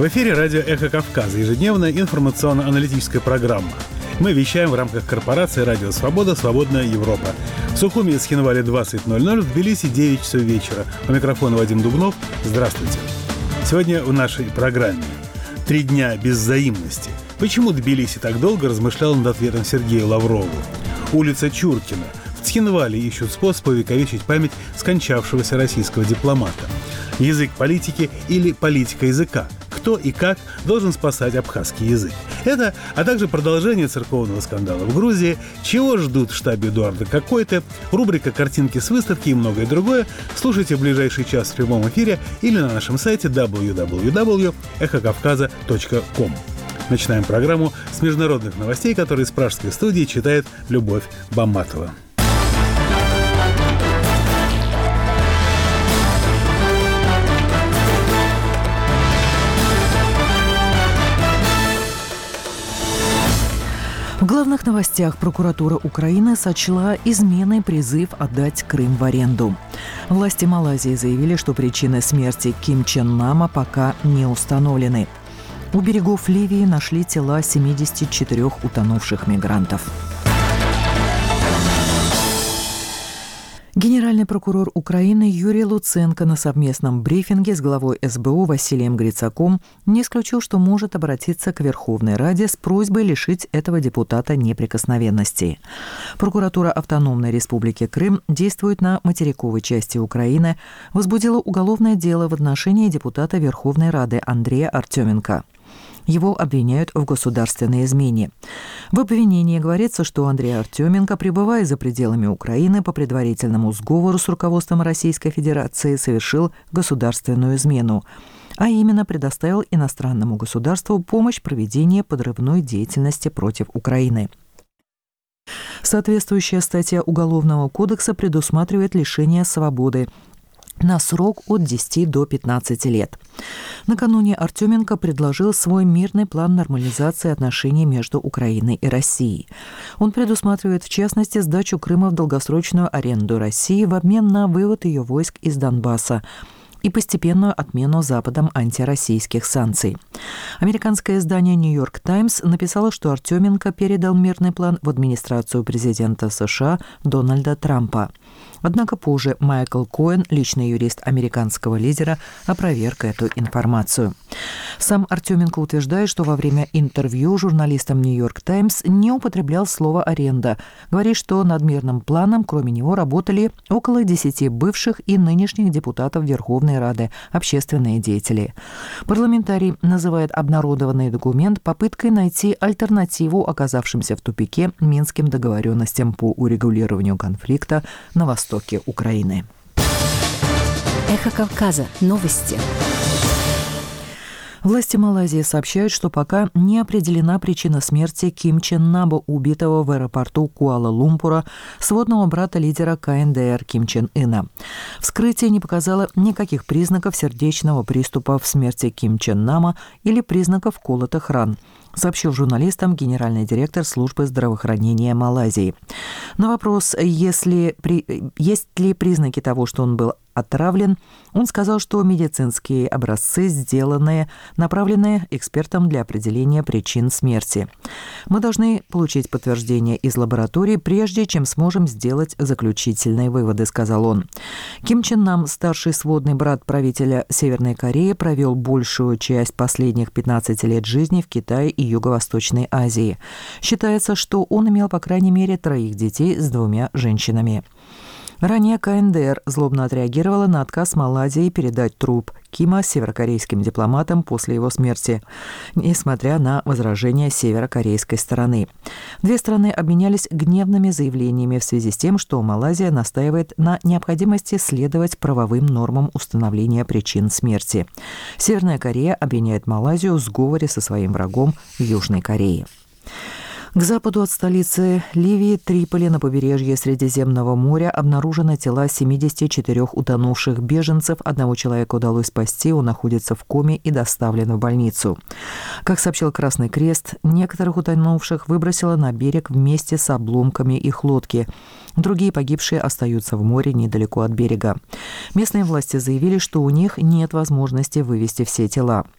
В эфире радио «Эхо Кавказа», ежедневная информационно-аналитическая программа. Мы вещаем в рамках корпорации «Радио Свобода. Свободная Европа». В Сухуми и Схинвале 20:00, в Тбилиси 9 часов вечера. У микрофона Вадим Дубнов. Здравствуйте. Сегодня в нашей программе 3 дня без взаимности. Почему Тбилиси так долго размышлял над ответом Сергею Лаврову? Улица Чуркина. В Схинвале ищут способ увековечить память скончавшегося российского дипломата. Язык политики или политика языка. Кто и как должен спасать абхазский язык. Это, а также продолжение церковного скандала в Грузии, чего ждут в штабе Эдуарда Какой-то, рубрика «Картинки с выставки» и многое другое слушайте в ближайший час в прямом эфире или на нашем сайте www.эхокавказа.ком. Начинаем программу с международных новостей, которые из пражской студии читает Любовь Бамматова. В главных новостях прокуратура Украины сочла изменой призыв отдать Крым в аренду. Власти Малайзии заявили, что причины смерти Ким Чен Нама пока не установлены. У берегов Ливии нашли тела 74 утонувших мигрантов. Генеральный прокурор Украины Юрий Луценко на совместном брифинге с главой СБУ Василием Грицаком не исключил, что может обратиться к Верховной Раде с просьбой лишить этого депутата неприкосновенности. Прокуратура Автономной Республики Крым действует на материковой части Украины, возбудила уголовное дело в отношении депутата Верховной Рады Андрея Артеменко. Его обвиняют в государственной измене. В обвинении говорится, что Андрей Артеменко, пребывая за пределами Украины по предварительному сговору с руководством Российской Федерации, совершил государственную измену, а именно предоставил иностранному государству помощь в проведении подрывной деятельности против Украины. Соответствующая статья Уголовного кодекса предусматривает лишение свободы на срок от 10 до 15 лет. Накануне Артеменко предложил свой мирный план нормализации отношений между Украиной и Россией. Он предусматривает, в частности, сдачу Крыма в долгосрочную аренду России в обмен на вывод ее войск из Донбасса и постепенную отмену Западом антироссийских санкций. Американское издание «Нью-Йорк Таймс» написало, что Артеменко передал мирный план в администрацию президента США Дональда Трампа. Однако позже Майкл Коэн, личный юрист американского лидера, опроверг эту информацию. Сам Артеменко утверждает, что во время интервью журналистам «Нью-Йорк Таймс» не употреблял слово «аренда». Говорит, что над мирным планом, кроме него, работали около 10 бывших и нынешних депутатов Верховной Рады, общественные деятели. Парламентарий называет обнародованный документ попыткой найти альтернативу оказавшимся в тупике Минским договоренностям по урегулированию конфликта на востоке Украины. Эхо Кавказа. Новости. Власти Малайзии сообщают, что пока не определена причина смерти Ким Чен Наба, убитого в аэропорту Куала-Лумпура, сводного брата лидера КНДР Ким Чен Ына. Вскрытие не показало никаких признаков сердечного приступа в смерти Ким Чен Нама или признаков колотых ран, сообщил журналистам генеральный директор службы здравоохранения Малайзии. На вопрос, есть ли признаки того, что он был отравлен, он сказал, что медицинские образцы направлены экспертам для определения причин смерти. Мы должны получить подтверждение из лаборатории, прежде чем сможем сделать заключительные выводы, сказал он. Ким Чен Нам, старший сводный брат правителя Северной Кореи, провел большую часть последних 15 лет жизни в Китае и Юго-Восточной Азии. Считается, что он имел по крайней мере 3 детей с 2 женщинами. Ранее КНДР злобно отреагировала на отказ Малайзии передать труп Кима северокорейским дипломатам после его смерти, несмотря на возражения северокорейской стороны. 2 страны обменялись гневными заявлениями в связи с тем, что Малайзия настаивает на необходимости следовать правовым нормам установления причин смерти. Северная Корея обвиняет Малайзию в сговоре со своим врагом Южной Кореей. К западу от столицы Ливии Триполи на побережье Средиземного моря обнаружены тела 74 утонувших беженцев. 1 человека удалось спасти, он находится в коме и доставлен в больницу. Как сообщил Красный Крест, некоторых утонувших выбросило на берег вместе с обломками их лодки. Другие погибшие остаются в море недалеко от берега. Местные власти заявили, что у них нет возможности вывести все тела.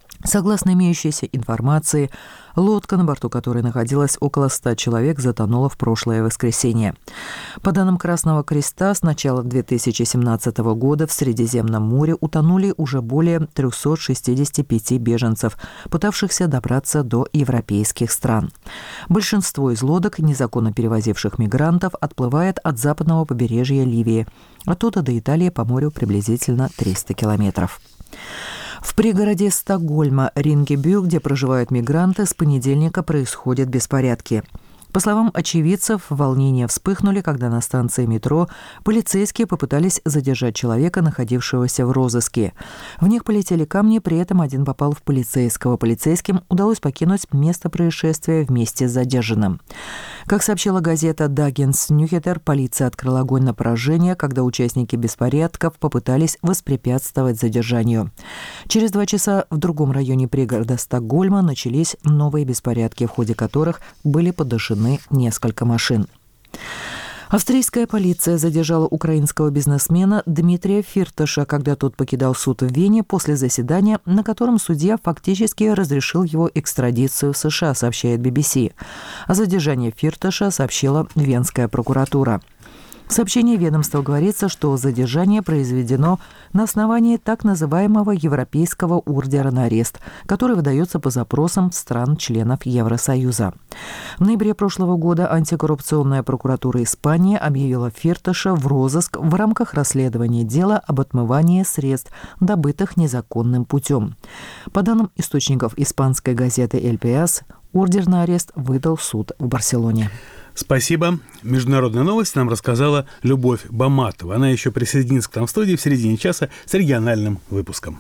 Согласно имеющейся информации, лодка, на борту которой находилось около 100 человек, затонула в прошлое воскресенье. По данным Красного Креста, с начала 2017 года в Средиземном море утонули уже более 365 беженцев, пытавшихся добраться до европейских стран. Большинство из лодок, незаконно перевозивших мигрантов, отплывает от западного побережья Ливии. Оттуда до Италии по морю приблизительно 300 километров. В пригороде Стокгольма Рингебю, где проживают мигранты, с понедельника происходят беспорядки. По словам очевидцев, волнения вспыхнули, когда на станции метро полицейские попытались задержать человека, находившегося в розыске. В них полетели камни, при этом один попал в полицейского. Полицейским удалось покинуть место происшествия вместе с задержанным. Как сообщила газета «Дагенс Нюхетер», полиция открыла огонь на поражение, когда участники беспорядков попытались воспрепятствовать задержанию. Через 2 часа в другом районе пригорода Стокгольма начались новые беспорядки, в ходе которых были подожжены несколько машин. Австрийская полиция задержала украинского бизнесмена Дмитрия Фирташа, когда тот покидал суд в Вене после заседания, на котором судья фактически разрешил его экстрадицию в США, сообщает BBC. О задержании Фирташа сообщила Венская прокуратура. В сообщении ведомства говорится, что задержание произведено на основании так называемого Европейского ордера на арест, который выдается по запросам стран-членов Евросоюза. В ноябре прошлого года антикоррупционная прокуратура Испании объявила Фирташа в розыск в рамках расследования дела об отмывании средств, добытых незаконным путем. По данным источников испанской газеты «Эль Пас», ордер на арест выдал суд в Барселоне. Спасибо. Международные новости нам рассказала Любовь Баматова. Она еще присоединится к нам в студии в середине часа с региональным выпуском.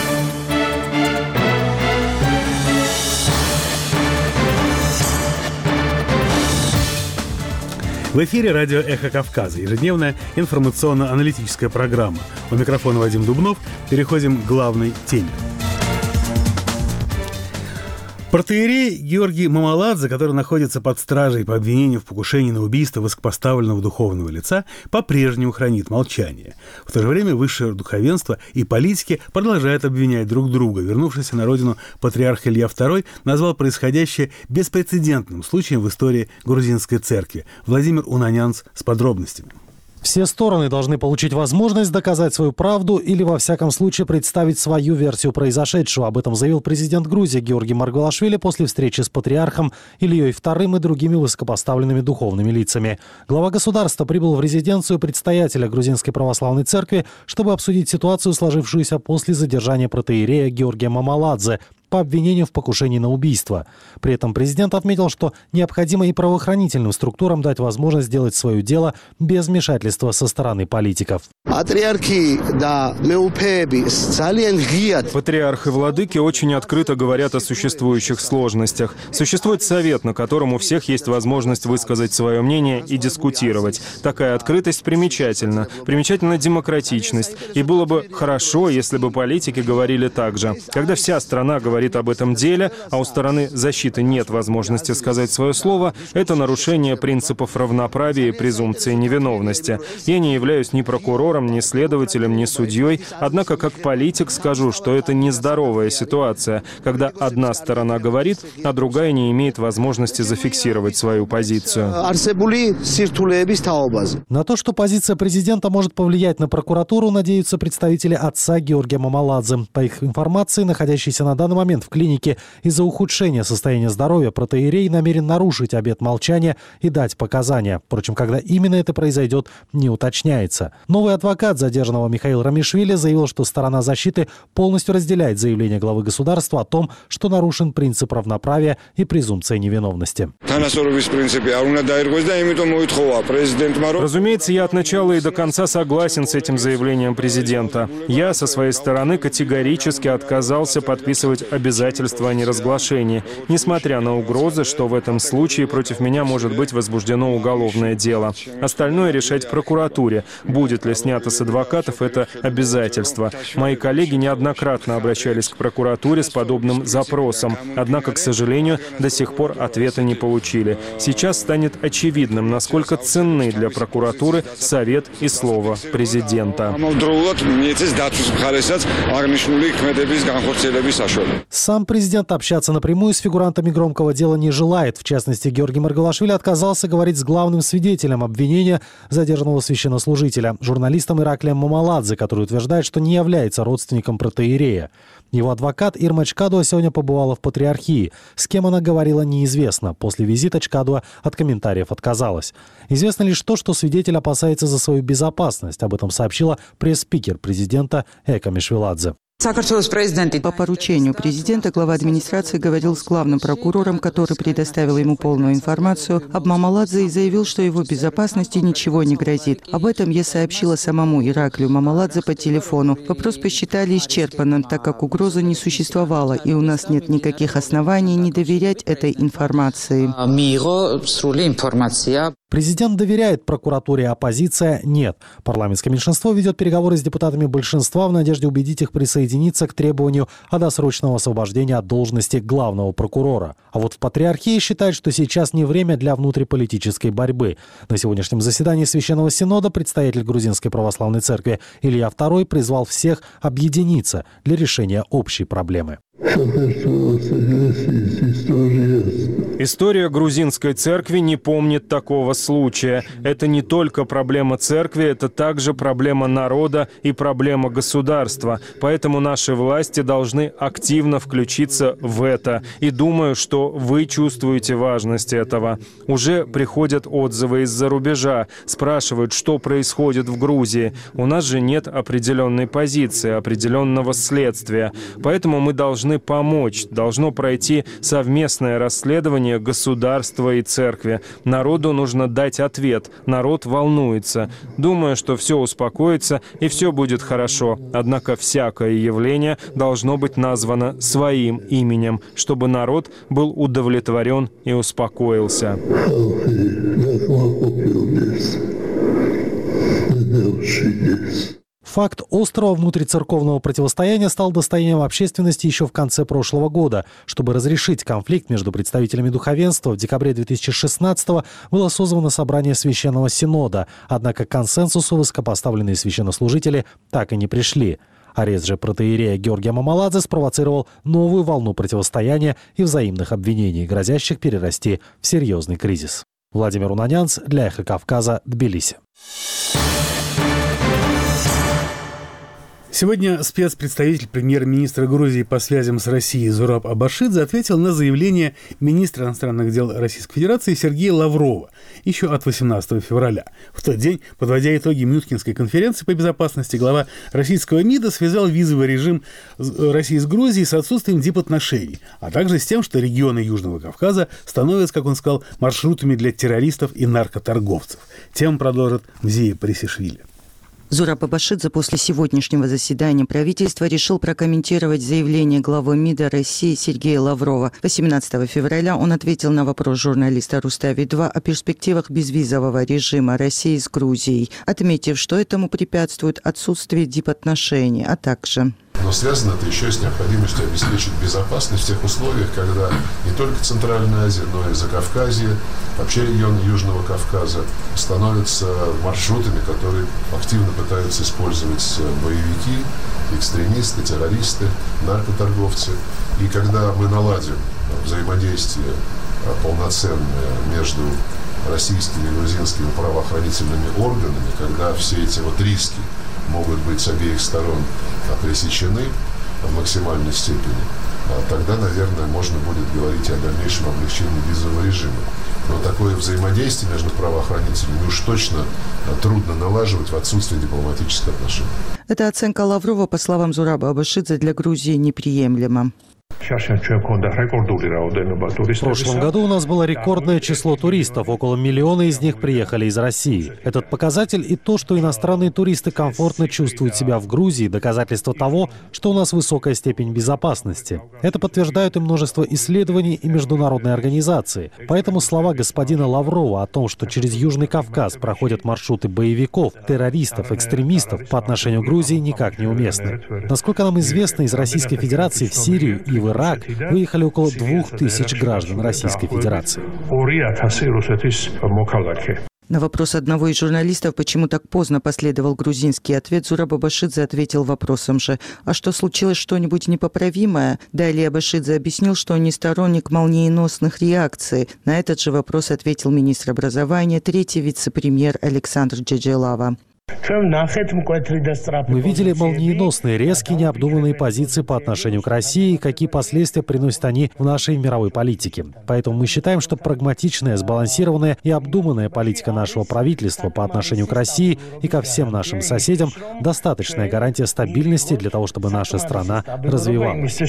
В эфире радио «Эхо Кавказа», ежедневная информационно-аналитическая программа. У микрофона Вадим Дубнов. Переходим к главной теме. Протоиерей Георгий Мамаладзе, который находится под стражей по обвинению в покушении на убийство высокопоставленного духовного лица, по-прежнему хранит молчание. В то же время высшее духовенство и политики продолжают обвинять друг друга. Вернувшийся на родину патриарх Илья II назвал происходящее беспрецедентным случаем в истории грузинской церкви. Владимир Унанянц с подробностями. Все стороны должны получить возможность доказать свою правду или, во всяком случае, представить свою версию произошедшего. Об этом заявил президент Грузии Георгий Маргвелашвили после встречи с патриархом Ильей II и другими высокопоставленными духовными лицами. Глава государства прибыл в резиденцию предстоятеля Грузинской православной церкви, чтобы обсудить ситуацию, сложившуюся после задержания протоиерея Георгия Мамаладзе по обвинению в покушении на убийство. При этом президент отметил, что необходимо и правоохранительным структурам дать возможность сделать свое дело без вмешательства со стороны политиков. Патриарх и владыки очень открыто говорят о существующих сложностях. Существует совет, на котором у всех есть возможность высказать свое мнение и дискутировать. Такая открытость примечательна. Примечательна демократичность. И было бы хорошо, если бы политики говорили так же. Когда вся страна говорит об этом деле, а у стороны защиты нет возможности сказать свое слово, это нарушение принципов равноправия и презумпции невиновности. Я не являюсь ни прокурором, ни следователем, ни судьей, однако как политик скажу, что это нездоровая ситуация, когда одна сторона говорит, а другая не имеет возможности зафиксировать свою позицию. На то, что позиция президента может повлиять на прокуратуру, надеются представители отца Георгия Мамаладзе. По их информации, находящийся на данный момент в клинике из-за ухудшения состояния здоровья, протоиерей намерен нарушить обет молчания и дать показания. Впрочем, когда именно это произойдет, не уточняется. Новый адвокат задержанного Михаил Рамишвили заявил, что сторона защиты полностью разделяет заявление главы государства о том, что нарушен принцип равноправия и презумпция невиновности. Разумеется, я от начала и до конца согласен с этим заявлением президента. Я, со своей стороны, категорически отказался подписывать обязательства о неразглашении, несмотря на угрозы, что в этом случае против меня может быть возбуждено уголовное дело. Остальное решать в прокуратуре. Будет ли снято с адвокатов это обязательство. Мои коллеги неоднократно обращались к прокуратуре с подобным запросом, однако, к сожалению, до сих пор ответа не получили. Сейчас станет очевидным, насколько ценны для прокуратуры совет и слово президента. Сам президент общаться напрямую с фигурантами громкого дела не желает. В частности, Георгий Маргвелашвили отказался говорить с главным свидетелем обвинения задержанного священнослужителя, журналистом Ираклием Мамаладзе, который утверждает, что не является родственником протоиерея. Его адвокат Ирма Чкадуа сегодня побывала в Патриархии. С кем она говорила, неизвестно. После визита Чкадуа от комментариев отказалась. Известно лишь то, что свидетель опасается за свою безопасность. Об этом сообщила пресс-спикер президента Эка Мишвеладзе. По поручению президента глава администрации говорил с главным прокурором, который предоставил ему полную информацию об Мамаладзе и заявил, что его безопасности ничего не грозит. Об этом я сообщила самому Ираклию Мамаладзе по телефону. Вопрос посчитали исчерпанным, так как угрозы не существовало, и у нас нет никаких оснований не доверять этой информации. Президент доверяет прокуратуре, а оппозиция нет. Парламентское меньшинство ведет переговоры с депутатами большинства в надежде убедить их присоединиться к требованию о досрочном освобождении от должности главного прокурора. А вот в Патриархии считают, что сейчас не время для внутриполитической борьбы. На сегодняшнем заседании Священного Синода предстоятель Грузинской Православной Церкви Илья II призвал всех объединиться для решения общей проблемы. История грузинской церкви не помнит такого случая. Это не только проблема церкви, это также проблема народа и проблема государства. Поэтому наши власти должны активно включиться в это. И думаю, что вы чувствуете важность этого. Уже приходят отзывы из-за рубежа, спрашивают, что происходит в Грузии. У нас же нет определенной позиции, определенного следствия. Поэтому мы должны помочь. Должно пройти совместное расследование государства и церкви. Народу нужно дать ответ. Народ волнуется. Думаю, что все успокоится и все будет хорошо. Однако всякое явление должно быть названо своим именем, чтобы народ был удовлетворен и успокоился. Факт острого внутрицерковного противостояния стал достоянием общественности еще в конце прошлого года. Чтобы разрешить конфликт между представителями духовенства, в декабре 2016-го было созвано собрание Священного Синода. Однако к консенсусу высокопоставленные священнослужители так и не пришли. Арест же протоиерея Георгия Мамаладзе спровоцировал новую волну противостояния и взаимных обвинений, грозящих перерасти в серьезный кризис. Владимир Унанянц для «Эхо Кавказа», Тбилиси. Сегодня спецпредставитель премьер-министра Грузии по связям с Россией Зураб Абашидзе ответил на заявление министра иностранных дел Российской Федерации Сергея Лаврова еще от 18 февраля. В тот день, подводя итоги Мюнхенской конференции по безопасности, глава российского МИДа связал визовый режим России с Грузией с отсутствием дипотношений, а также с тем, что регионы Южного Кавказа становятся, как он сказал, маршрутами для террористов и наркоторговцев. Тему продолжит Мзия Парисишвили. Зураб Абашидзе после сегодняшнего заседания правительства решил прокомментировать заявление главы МИДа России Сергея Лаврова. 18 февраля он ответил на вопрос журналиста Рустави-2 о перспективах безвизового режима России с Грузией, отметив, что этому препятствует отсутствие дипотношений, а также... Но связано это еще и с необходимостью обеспечить безопасность в тех условиях, когда не только Центральная Азия, но и Закавказье, вообще регион Южного Кавказа становятся маршрутами, которые активно пытаются использовать боевики, экстремисты, террористы, наркоторговцы. И когда мы наладим взаимодействие полноценное между российскими и грузинскими правоохранительными органами, когда все эти риски могут быть с обеих сторон пресечены в максимальной степени, тогда, наверное, можно будет говорить о дальнейшем облегчении визового режима. Но такое взаимодействие между правоохранителями уж точно трудно налаживать в отсутствии дипломатических отношений. Эта оценка Лаврова, по словам Зураба Абашидзе, для Грузии неприемлема. В прошлом году у нас было рекордное число туристов. Около миллиона из них приехали из России. Этот показатель и то, что иностранные туристы комфортно чувствуют себя в Грузии, доказательство того, что у нас высокая степень безопасности. Это подтверждают и множество исследований и международные организации. Поэтому слова господина Лаврова о том, что через Южный Кавказ проходят маршруты боевиков, террористов, экстремистов по отношению к Грузии никак не уместны. Насколько нам известно, из Российской Федерации в Сирию и в Ирак выехали около 2000 граждан Российской Федерации. На вопрос одного из журналистов, почему так поздно последовал грузинский ответ, Зураб Абашидзе ответил вопросом же: «А что, случилось что-нибудь непоправимое?» Далее Абашидзе объяснил, что он не сторонник молниеносных реакций. На этот же вопрос ответил министр образования, третий вице-премьер Александр Джеджелава. Мы видели молниеносные, резкие, необдуманные позиции по отношению к России и какие последствия приносят они в нашей мировой политике. Поэтому мы считаем, что прагматичная, сбалансированная и обдуманная политика нашего правительства по отношению к России и ко всем нашим соседям – достаточная гарантия стабильности для того, чтобы наша страна развивалась.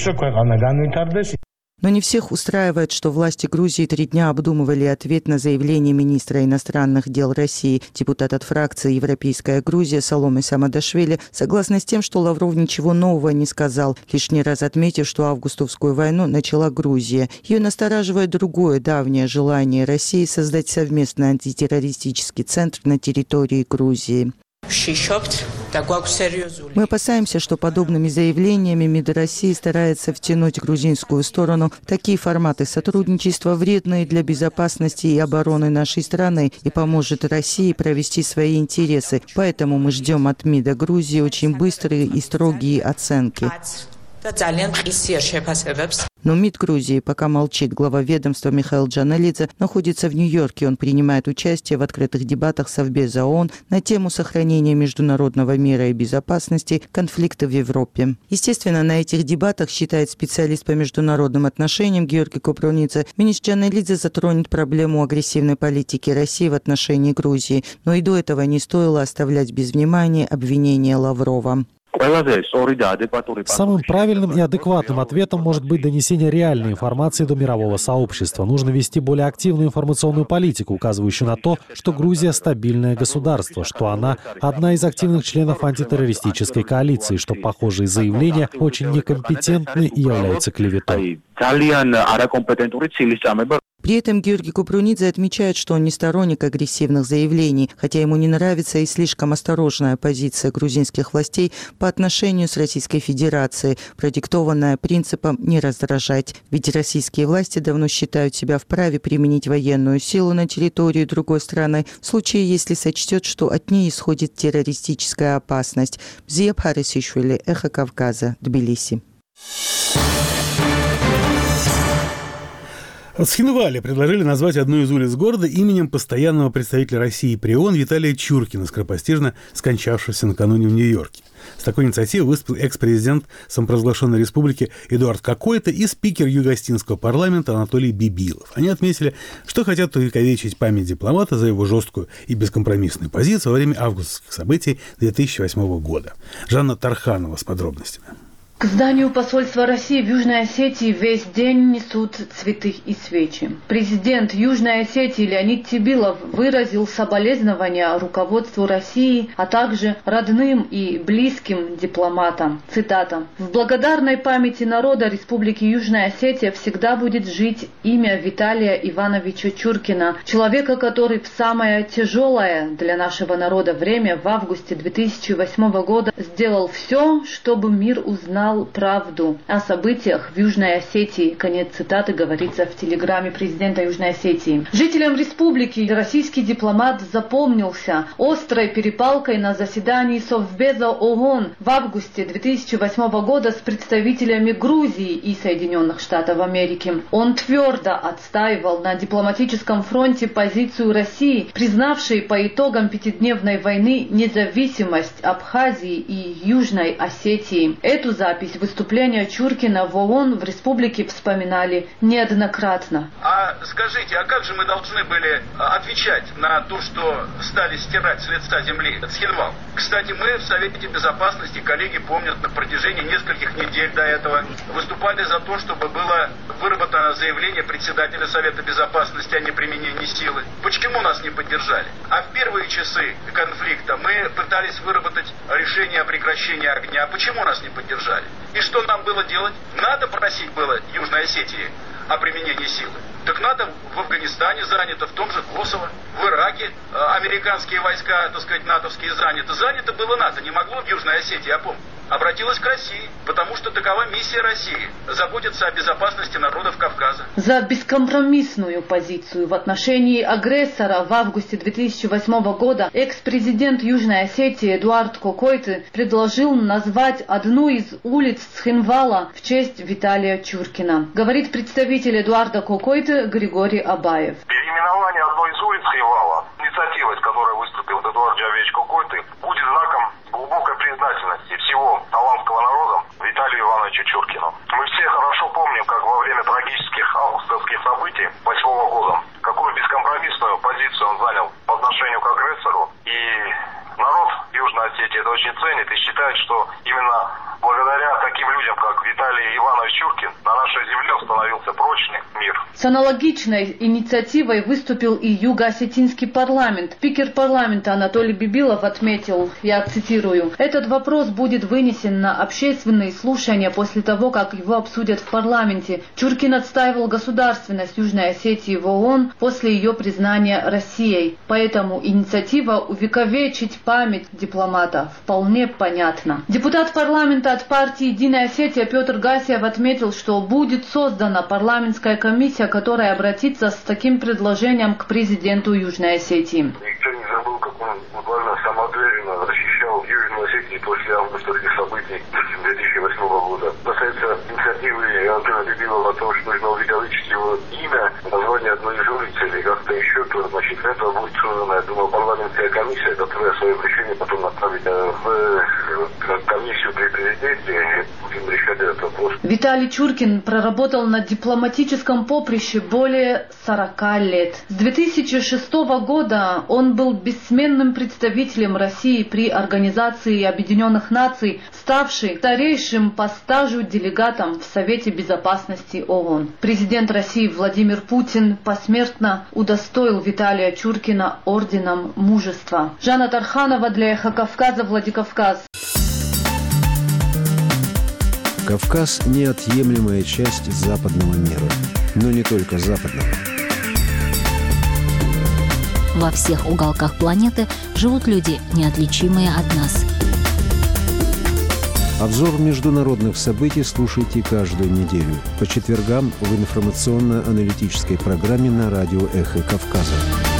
Но не всех устраивает, что власти Грузии 3 дня обдумывали ответ на заявление министра иностранных дел России. Депутат от фракции «Европейская Грузия» Саломе Самадашвили согласна с тем, что Лавров ничего нового не сказал, лишний раз отметив, что августовскую войну начала Грузия. Ее настораживает другое давнее желание России создать совместный антитеррористический центр на территории Грузии. Мы опасаемся, что подобными заявлениями МИД России старается втянуть грузинскую сторону в такие форматы сотрудничества, вредные для безопасности и обороны нашей страны, и поможет России провести свои интересы. Поэтому мы ждем от МИДа Грузии очень быстрые и строгие оценки. Но МИД Грузии пока молчит. Глава ведомства Михаил Джаналидзе находится в Нью-Йорке. Он принимает участие в открытых дебатах Совбеза ООН на тему сохранения международного мира и безопасности, конфликта в Европе. Естественно, на этих дебатах, считает специалист по международным отношениям Георгий Копруница, министр Джаналидзе затронет проблему агрессивной политики России в отношении Грузии. Но и до этого не стоило оставлять без внимания обвинения Лаврова. Самым правильным и адекватным ответом может быть донесение реальной информации до мирового сообщества. Нужно вести более активную информационную политику, указывающую на то, что Грузия – стабильное государство, что она – одна из активных членов антитеррористической коалиции, что похожие заявления очень некомпетентны и являются клеветой. При этом Георгий Копрунидзе отмечает, что он не сторонник агрессивных заявлений, хотя ему не нравится и слишком осторожная позиция грузинских властей по отношению с Российской Федерацией, продиктованная принципом «не раздражать». Ведь российские власти давно считают себя вправе применить военную силу на территории другой страны в случае, если сочтет, что от ней исходит террористическая опасность. Бзия Бхарисишвили, Эхо Кавказа, Тбилиси. В Схинвале предложили назвать одну из улиц города именем постоянного представителя России при ООН Виталия Чуркина, скоропостижно скончавшегося накануне в Нью-Йорке. С такой инициативой выступил экс-президент самопровозглашенной республики Эдуард Какойто и спикер Юго-Остинского парламента Анатолий Бибилов. Они отметили, что хотят увековечить память дипломата за его жесткую и бескомпромиссную позицию во время августовских событий 2008 года. Жанна Тарханова с подробностями. К зданию посольства России в Южной Осетии весь день несут цветы и свечи. Президент Южной Осетии Леонид Тибилов выразил соболезнования руководству России, а также родным и близким дипломатам. Цитата. «В благодарной памяти народа Республики Южная Осетия всегда будет жить имя Виталия Ивановича Чуркина, человека, который в самое тяжелое для нашего народа время в августе 2008 года сделал все, чтобы мир узнал правду о событиях в Южной Осетии». Конец цитаты говорится в телеграмме президента Южной Осетии. Жителям республики российский дипломат запомнился острой перепалкой на заседании Совбеза ООН в августе 2008 года с представителями Грузии и Соединенных Штатов Америки. Он твердо отстаивал на дипломатическом фронте позицию России, признавшей по итогам пятидневной войны независимость Абхазии и Южной Осетии. Эту запись выступления Чуркина в ООН в республике вспоминали неоднократно. Скажите, как же мы должны были отвечать на то, что стали стирать с лица земли Схинвал? Кстати, мы в Совете Безопасности, коллеги помнят, на протяжении нескольких недель до этого выступали за то, чтобы было выработано заявление председателя Совета Безопасности о неприменении силы. Почему нас не поддержали? А в первые часы конфликта мы пытались выработать решение о прекращении огня. Почему нас не поддержали? И что нам было делать? Надо просить было Южной Осетии о применении силы. Так надо в Афганистане занято, в том же Косово, в Ираке американские войска, так сказать, натовские заняты. Занято было НАТО, не могло в Южной Осетии, я помню. обратилась к России, потому что такова миссия России – заботиться о безопасности народов Кавказа. За бескомпромиссную позицию в отношении агрессора в августе 2008 года экс-президент Южной Осетии Эдуард Кокойты предложил назвать одну из улиц Цхинвала в честь Виталия Чуркина. Говорит представитель Эдуарда Кокойты Григорий Абаев. Переименование одной из улиц Цхинвала, инициатива, с которой выступил Эдуард Джаведович Кокойты, будет знаком глубокой признательности всего аланского народа Виталию Ивановичу Чуркину. Мы все хорошо помним, как во время трагических августовских событий 2008 года, какую бескомпромиссную позицию он занял по отношению к агрессору. И народ Южной Осетии это очень ценит и считает, что именно благодаря таким людям, как Виталий Иванович Чуркин, на нашей земле установился прочный мир. С аналогичной инициативой выступил и Юго-Осетинский парламент. Спикер парламента Анатолий Бибилов отметил, я цитирую, «Этот вопрос будет вынесен на общественные слушания после того, как его обсудят в парламенте. Чуркин отстаивал государственность Южной Осетии в ООН после ее признания Россией. Поэтому инициатива увековечить память дипломата вполне понятна». Депутат парламента от партии «Единая Осетия» Петр Гасиев отметил, что будет создана парламентская комиссия, которая обратится с таким предложением к президенту Южной Осетии. Никто не забыл, как он буквально самоотверженно защищал Южную Осетию после августовских событий 2008 года. Касается инициативы Анатолия Бибилова о том, что нужно увековечить его имя, название одной из улиц или как-то еще, то значит, это будет создана, я думаю, парламентская комиссия, которая свое решение потом направит в комиссию при президенте. Будем решать этот вопрос. Виталий Чуркин проработал на дипломатическом поприще более 40 лет. С 2006 года он был бессменным представителем России при Организации Объединенных Наций, ставший старейшим по стажу делегатом в Совете Безопасности ООН. Президент России Владимир Путин посмертно удостоил Виталия Чуркина орденом Мужества. Жанна Тарханова для Эхо Кавказа, Владикавказ. Кавказ – неотъемлемая часть западного мира. Но не только западного. Во всех уголках планеты живут люди, неотличимые от нас. Обзор международных событий слушайте каждую неделю по четвергам в информационно-аналитической программе на радио «Эхо Кавказа».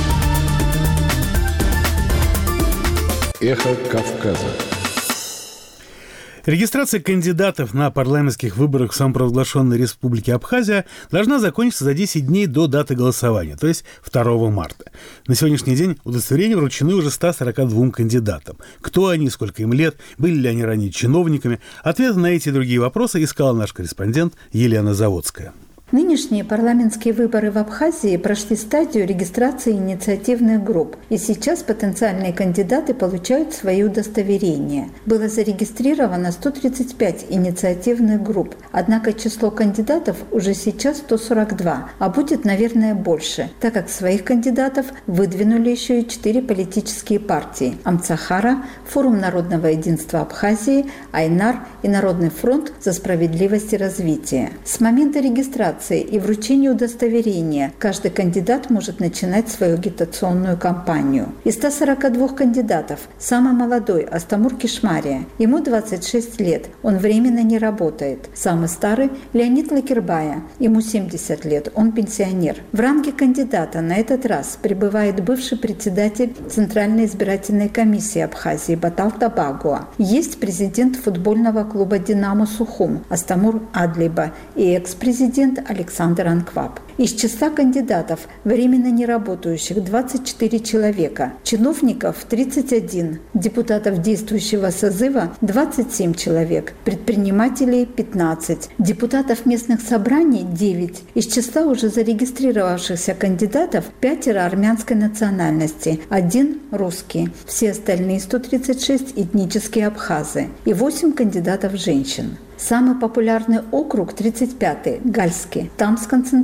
Эхо Кавказа. Регистрация кандидатов на парламентских выборах в самопровозглашенной Республике Абхазия должна закончиться за 10 дней до даты голосования, то есть 2 марта. На сегодняшний день удостоверения вручены уже 142 кандидатам. Кто они, сколько им лет, были ли они ранее чиновниками? Ответы на эти и другие вопросы искала наш корреспондент Елена Заводская. Нынешние парламентские выборы в Абхазии прошли стадию регистрации инициативных групп, и сейчас потенциальные кандидаты получают свои удостоверения. Было зарегистрировано 135 инициативных групп, однако число кандидатов уже сейчас 142, а будет, наверное, больше, так как своих кандидатов выдвинули еще и 4 политические партии – Амцахара, Форум народного единства Абхазии, Айнар и Народный фронт за справедливость и развитие. С момента регистрации и вручения удостоверения каждый кандидат может начинать свою агитационную кампанию. Из 142 кандидатов самый молодой – Астамур Кишмария. Ему 26 лет, он временно не работает. Самый старый – Леонид Лакербая. Ему 70 лет, он пенсионер. В ранге кандидата на этот раз пребывает бывший председатель Центральной избирательной комиссии Абхазии Батал Табагуа. Есть президент футбольного клуба «Динамо Сухум» Астамур Адлиба и экс-президент Александр Анкваб. Из числа кандидатов, временно не работающих, 24 человека, чиновников 31, депутатов действующего созыва 27 человек, предпринимателей 15, депутатов местных собраний 9. Из числа уже зарегистрировавшихся кандидатов 5 армянской национальности, 1 русский, все остальные 136 этнические абхазы и 8 кандидатов женщин. Самый популярный округ 35-й, Гальский. Там сконцентрировалось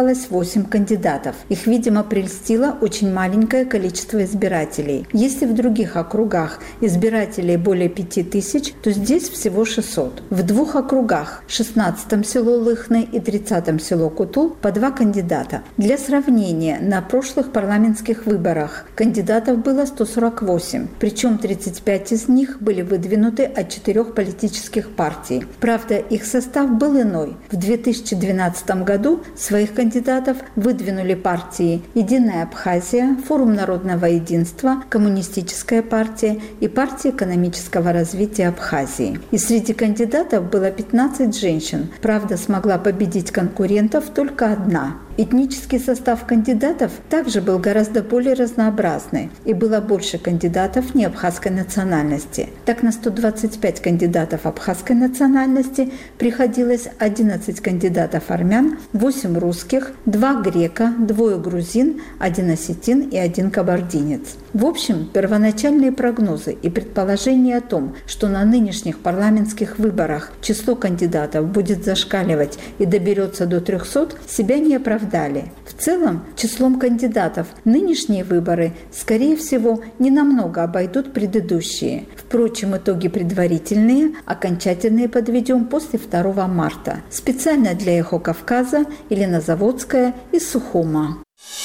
регистрировалось 8 кандидатов. Их, видимо, прельстило очень маленькое количество избирателей. Если в других округах избирателей более 5000, то здесь всего 600. В 2 округах, 16-м село Лыхны и 30-м село Кутул, по 2 кандидата. Для сравнения, на прошлых парламентских выборах кандидатов было 148, причем 35 из них были выдвинуты от 4 политических партий. Правда, их состав был иной. В 2012 году своих кандидатов выдвинули партии «Единая Абхазия», «Форум народного единства», «Коммунистическая партия» и «Партия экономического развития Абхазии». И среди кандидатов было 15 женщин. Правда, смогла победить конкурентов только одна. Этнический состав кандидатов также был гораздо более разнообразный, и было больше кандидатов не абхазской национальности. Так, на 125 кандидатов абхазской национальности приходилось 11 кандидатов армян, 8 русских, 2 грека, 2 грузин, 1 осетин и 1 кабардинец. В общем, первоначальные прогнозы и предположения о том, что на нынешних парламентских выборах число кандидатов будет зашкаливать и доберется до 300, себя не оправдали. В целом, числом кандидатов нынешние выборы, скорее всего, не намного обойдут предыдущие. Впрочем, итоги предварительные, окончательные подведем после 2 марта. Специально для «Эхо Кавказа» Елена Заводская из Сухума.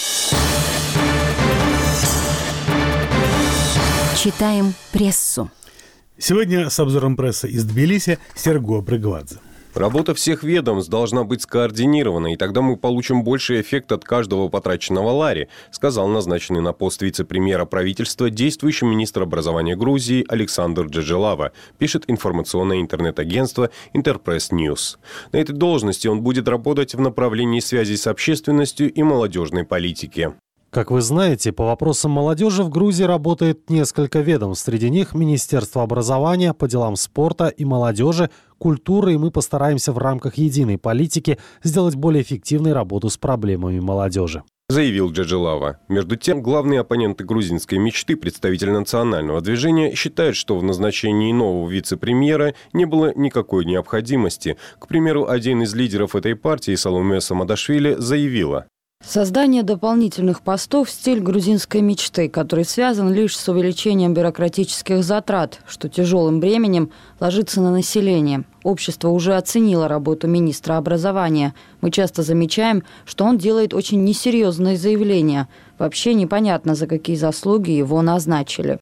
Читаем прессу. Сегодня с обзором прессы из Тбилиси Серго Брыгвадзе. Работа всех ведомств должна быть скоординирована, и тогда мы получим больший эффект от каждого потраченного лари, сказал назначенный на пост вице-премьера правительства действующий министр образования Грузии Александр Джаджелава, пишет информационное интернет-агентство Интерпресс Ньюс. На этой должности он будет работать в направлении связи с общественностью и молодежной политики. Как вы знаете, по вопросам молодежи в Грузии работает несколько ведомств. Среди них Министерство образования, по делам спорта и молодежи, культуры, и мы постараемся в рамках единой политики сделать более эффективной работу с проблемами молодежи, заявил Джаджелава. Между тем, главные оппоненты грузинской мечты, представитель национального движения, считают, что в назначении нового вице-премьера не было никакой необходимости. К примеру, один из лидеров этой партии, Саломе Самадашвили, заявила: создание дополнительных постов – стиль грузинской мечты, который связан лишь с увеличением бюрократических затрат, что тяжелым бременем ложится на население. Общество уже оценило работу министра образования. Мы часто замечаем, что он делает очень несерьезные заявления. Вообще непонятно, за какие заслуги его назначили.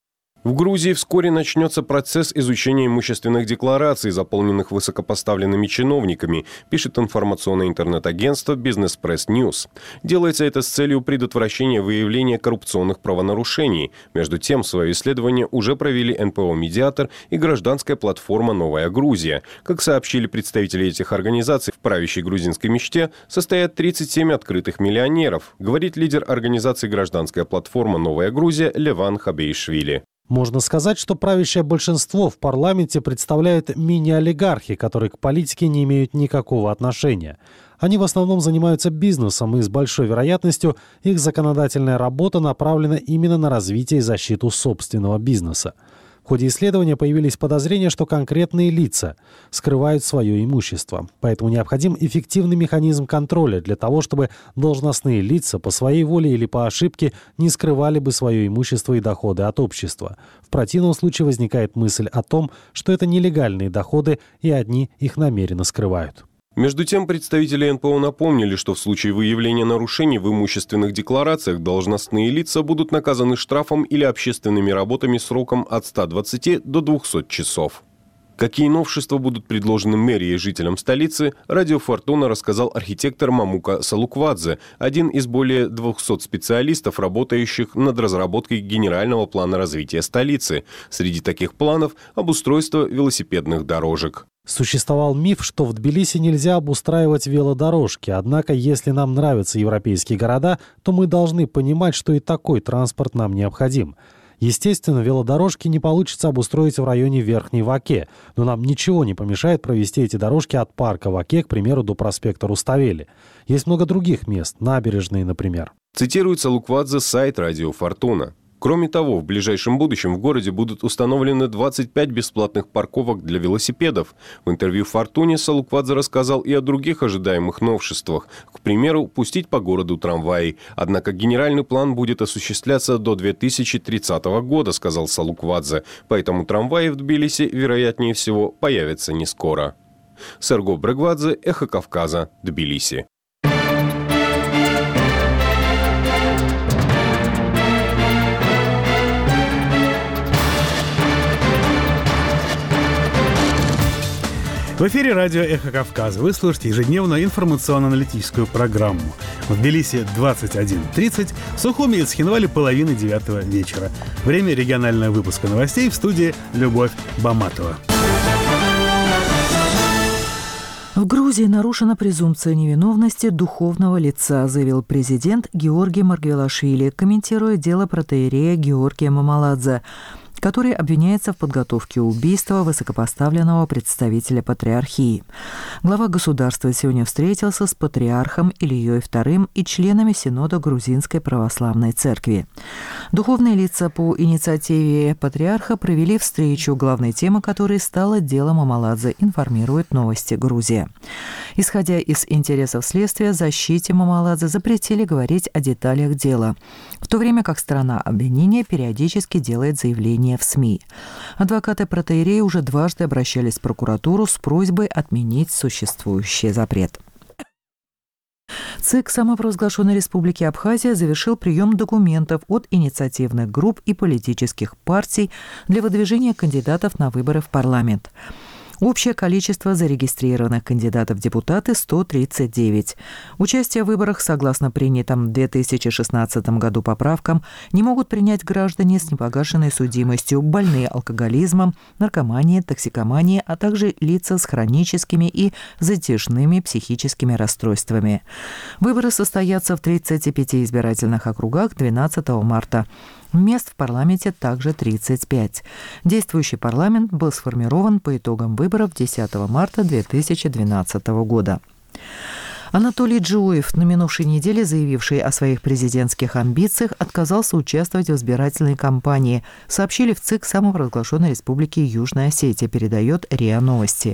В Грузии вскоре начнется процесс изучения имущественных деклараций, заполненных высокопоставленными чиновниками, пишет информационное интернет-агентство Business Press News. Делается это с целью предотвращения выявления коррупционных правонарушений. Между тем, свое исследование уже провели НПО «Медиатор» и гражданская платформа «Новая Грузия». Как сообщили представители этих организаций, в правящей грузинской мечте состоят 37 открытых миллионеров, говорит лидер организации «Гражданская платформа «Новая Грузия» Леван Хабеишвили. Можно сказать, что правящее большинство в парламенте представляет мини-олигархи, которые к политике не имеют никакого отношения. Они в основном занимаются бизнесом, и с большой вероятностью их законодательная работа направлена именно на развитие и защиту собственного бизнеса. В ходе исследования появились подозрения, что конкретные лица скрывают свое имущество. Поэтому необходим эффективный механизм контроля для того, чтобы должностные лица по своей воле или по ошибке не скрывали бы свое имущество и доходы от общества. В противном случае возникает мысль о том, что это нелегальные доходы, и одни их намеренно скрывают. Между тем, представители НПО напомнили, что в случае выявления нарушений в имущественных декларациях должностные лица будут наказаны штрафом или общественными работами сроком от 120 до 200 часов. Какие новшества будут предложены мэрией и жителям столицы, радио «Фортуна» рассказал архитектор Мамука Салуквадзе, один из более 200 специалистов, работающих над разработкой генерального плана развития столицы. Среди таких планов – обустройство велосипедных дорожек. Существовал миф, что в Тбилиси нельзя обустраивать велодорожки. Однако, если нам нравятся европейские города, то мы должны понимать, что и такой транспорт нам необходим. Естественно, велодорожки не получится обустроить в районе Верхней Ваке, но нам ничего не помешает провести эти дорожки от парка Ваке, к примеру, до проспекта Руставели. Есть много других мест, набережные, например. Цитирует Салуквадзе сайт радио «Фортуна». Кроме того, в ближайшем будущем в городе будут установлены 25 бесплатных парковок для велосипедов. В интервью «Фортуне» Салуквадзе рассказал и о других ожидаемых новшествах. К примеру, пустить по городу трамваи. Однако генеральный план будет осуществляться до 2030 года, сказал Салуквадзе. Поэтому трамваи в Тбилиси, вероятнее всего, появятся не скоро. Серго Брегвадзе, Эхо Кавказа, Тбилиси. В эфире радио «Эхо Кавказа». Вы слушаете ежедневную информационно-аналитическую программу. В Тбилиси 21:30, в Сухуми и Цхинвале 8:30 вечера. Время регионального выпуска новостей, в студии Любовь Баматова. В Грузии нарушена презумпция невиновности духовного лица, заявил президент Георгий Маргвелашвили, комментируя дело протоиерея Георгия Мамаладзе, который обвиняется в подготовке убийства высокопоставленного представителя патриархии. Глава государства сегодня встретился с патриархом Ильей II и членами Синода Грузинской Православной Церкви. Духовные лица по инициативе патриарха провели встречу, главной темой которой стало дело Мамаладзе, информирует «Новости Грузия». Исходя из интересов следствия, защите Мамаладзе запретили говорить о деталях дела, в то время как сторона обвинения периодически делает заявления в СМИ. Адвокаты протоиерея уже дважды обращались в прокуратуру с просьбой отменить существующий запрет. ЦИК самопровозглашенной Республики Абхазия завершил прием документов от инициативных групп и политических партий для выдвижения кандидатов на выборы в парламент. Общее количество зарегистрированных кандидатов в депутаты – 139. Участие в выборах, согласно принятым в 2016 году поправкам, не могут принять граждане с непогашенной судимостью, больные алкоголизмом, наркоманией, токсикоманией, а также лица с хроническими и затяжными психическими расстройствами. Выборы состоятся в 35 избирательных округах 12 марта. Мест в парламенте также 35. Действующий парламент был сформирован по итогам выборов 10 марта 2012 года. Анатолий Джуев, на минувшей неделе заявивший о своих президентских амбициях, отказался участвовать в избирательной кампании, сообщили в ЦИК самопровозглашенной Республики Южная Осетия, передает РИА Новости.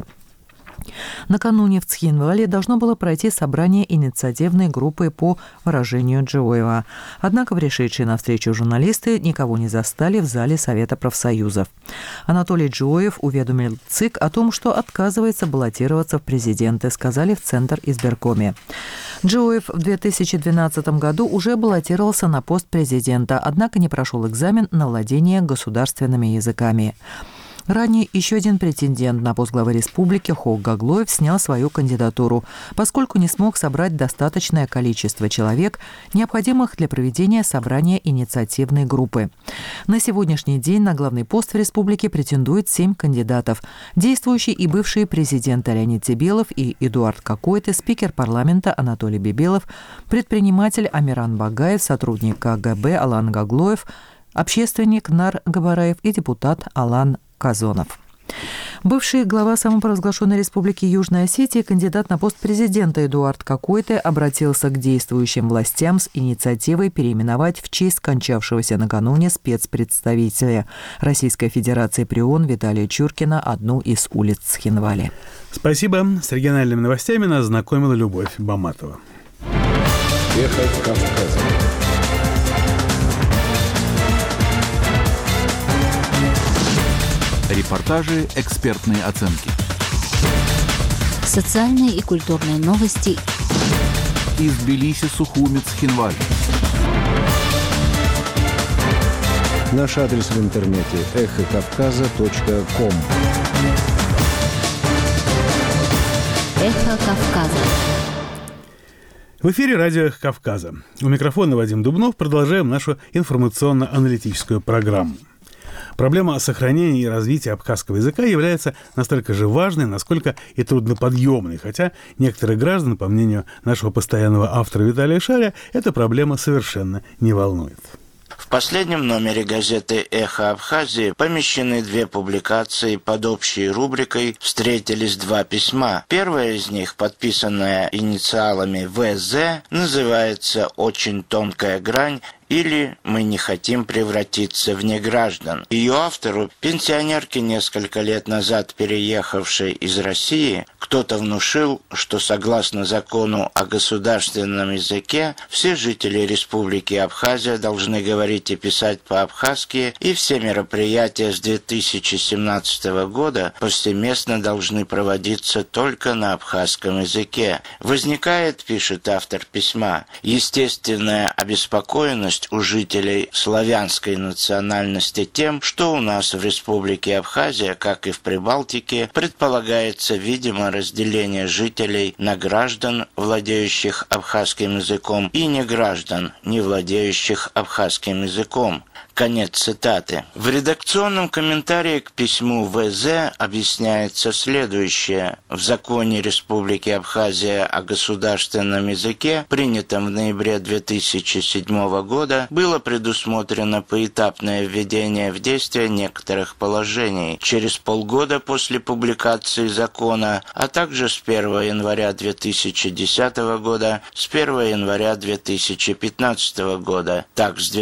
Накануне в Цхинвале должно было пройти собрание инициативной группы по выражению Джуева. Однако пришедшие на встречу журналисты никого не застали в зале Совета профсоюзов. Анатолий Джуев уведомил ЦИК о том, что отказывается баллотироваться в президенты, сказали в Центр избиркоме. Джуев в 2012 году уже баллотировался на пост президента, однако не прошел экзамен на владение государственными языками. Ранее еще один претендент на пост главы республики Хок Гаглоев снял свою кандидатуру, поскольку не смог собрать достаточное количество человек, необходимых для проведения собрания инициативной группы. На сегодняшний день на главный пост в республике претендуют 7 кандидатов. Действующий и бывший президент Леонид Тебелов и Эдуард Какойты, спикер парламента Анатолий Бебелов, предприниматель Амиран Багаев, сотрудник КГБ Алан Гаглоев, общественник Нар Габараев и депутат Алан Казонов. Бывший глава самопровозглашенной Республики Южная Осетия, кандидат на пост президента Эдуард Какойты, обратился к действующим властям с инициативой переименовать в честь скончавшегося накануне спецпредставителя Российской Федерации при ООН Виталия Чуркина одну из улиц Цхинвали. Спасибо. С региональными новостями нас знакомила Любовь Баматова. Эхо Кавказа. Репортажи, экспертные оценки. Социальные и культурные новости. Из Тбилиси, Сухуми, Цхинвали. Наш адрес в интернете эхокавказа.ком. Эхо Кавказа. В эфире радио «Эхо Кавказа». У микрофона Вадим Дубнов. Продолжаем нашу информационно-аналитическую программу. Проблема сохранения и развития абхазского языка является настолько же важной, насколько и трудноподъемной, хотя некоторых граждан, по мнению нашего постоянного автора Виталия Шаря, эта проблема совершенно не волнует. В последнем номере газеты «Эхо Абхазии» помещены 2 публикации под общей рубрикой «Встретились 2 письма». Первое из них, подписанное инициалами ВЗ, называется «Очень тонкая грань» или «Мы не хотим превратиться в неграждан». Ее автору, пенсионерке, несколько лет назад переехавшей из России, кто-то внушил, что согласно закону о государственном языке все жители Республики Абхазия должны говорить и писать по-абхазски, и все мероприятия с 2017 года повсеместно должны проводиться только на абхазском языке. Возникает, пишет автор письма, естественная обеспокоенность у жителей славянской национальности тем, что у нас в Республике Абхазия, как и в Прибалтике, предполагается, видимо, разделение жителей на граждан, владеющих абхазским языком, и неграждан, не владеющих абхазским языком. Конец цитаты. В редакционном комментарии к письму ВЗ объясняется следующее. В законе Республики Абхазия о государственном языке, принятом в ноябре 2007 года, было предусмотрено поэтапное введение в действие некоторых положений. Через полгода после публикации закона, а также с 1 января 2010 года, с 1 января 2015 года. Так, с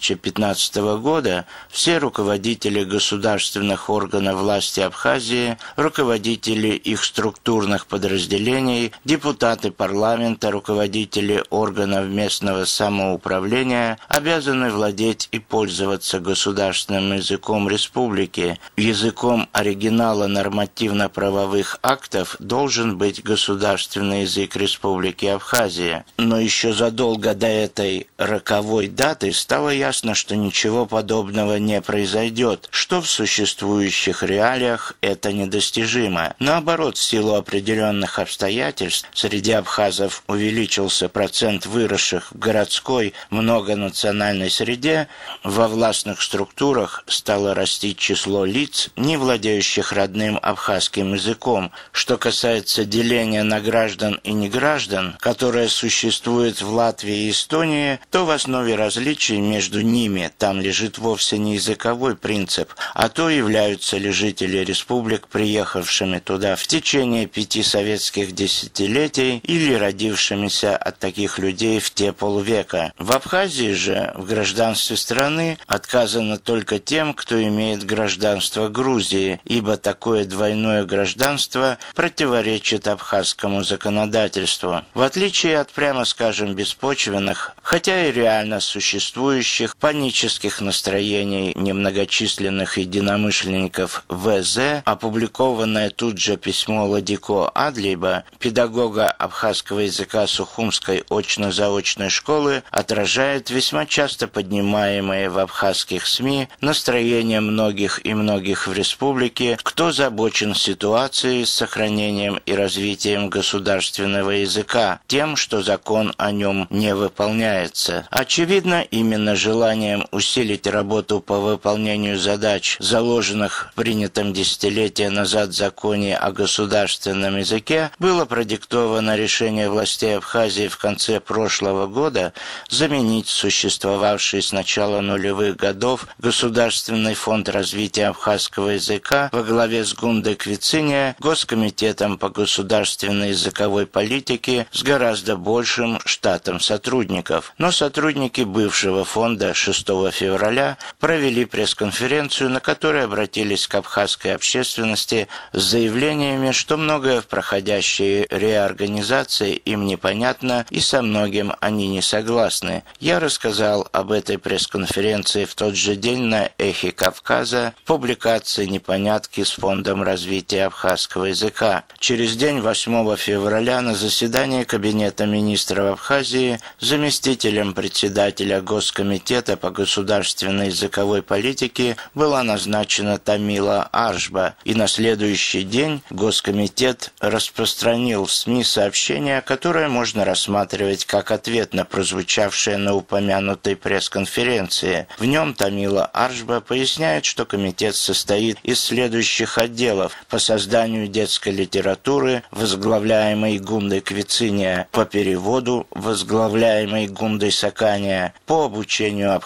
2015 года все руководители государственных органов власти Абхазии, руководители их структурных подразделений, депутаты парламента, руководители органов местного самоуправления обязаны владеть и пользоваться государственным языком республики. Языком оригинала нормативно-правовых актов должен быть государственный язык Республики Абхазия. Но еще задолго до этой роковой даты стало ясно, что ничего подобного не произойдет, что в существующих реалиях это недостижимо. Наоборот, в силу определенных обстоятельств среди абхазов увеличился процент выросших в городской многонациональной среде, во властных структурах стало расти число лиц, не владеющих родным абхазским языком. Что касается деления на граждан и неграждан, которое существует в Латвии и Эстонии, то в основе различий между ними там лежит вовсе не языковой принцип, а то, являются ли жители республик приехавшими туда в течение 5 советских десятилетий или родившимися от таких людей в те полвека. В Абхазии же в гражданстве страны отказано только тем, кто имеет гражданство Грузии, ибо такое двойное гражданство противоречит абхазскому законодательству. В отличие от, прямо скажем, беспочвенных, хотя и реально существующих панических настроений немногочисленных единомышленников ВЗ, опубликованное тут же письмо Ладико Адлиба, педагога абхазского языка Сухумской очно-заочной школы, отражает весьма часто поднимаемые в абхазских СМИ настроения многих и многих в республике, кто озабочен ситуацией с сохранением и развитием государственного языка, тем, что закон о нем не выполняется. Очевидно, именно желанием усилить работу по выполнению задач, заложенных в принятом десятилетия назад законе о государственном языке, было продиктовано решение властей Абхазии в конце прошлого года заменить существовавший с начала нулевых годов Государственный фонд развития абхазского языка во главе с Гундой Квициния Госкомитетом по государственной языковой политике с гораздо большим штатом сотрудников. Но сотрудники бывшего фонда 6 февраля провели пресс-конференцию, на которой обратились к абхазской общественности с заявлениями, что многое в проходящей реорганизации им непонятно и со многим они не согласны. Я рассказал об этой пресс-конференции в тот же день на «Эхе Кавказа» в публикации «Непонятки» с Фондом развития абхазского языка. Через день, 8 февраля, на заседании Кабинета министров Абхазии заместителем председателя Госкомитета по государственной языковой политике была назначена Тамила Аршба, и на следующий день Госкомитет распространил в СМИ сообщение, которое можно рассматривать как ответ на прозвучавшее на упомянутой пресс-конференции. В нем Тамила Аршба поясняет, что комитет состоит из следующих отделов: по созданию детской литературы, возглавляемой Гундой Квициния, по переводу, возглавляемой Гундой Сакания, по обучению абхазскому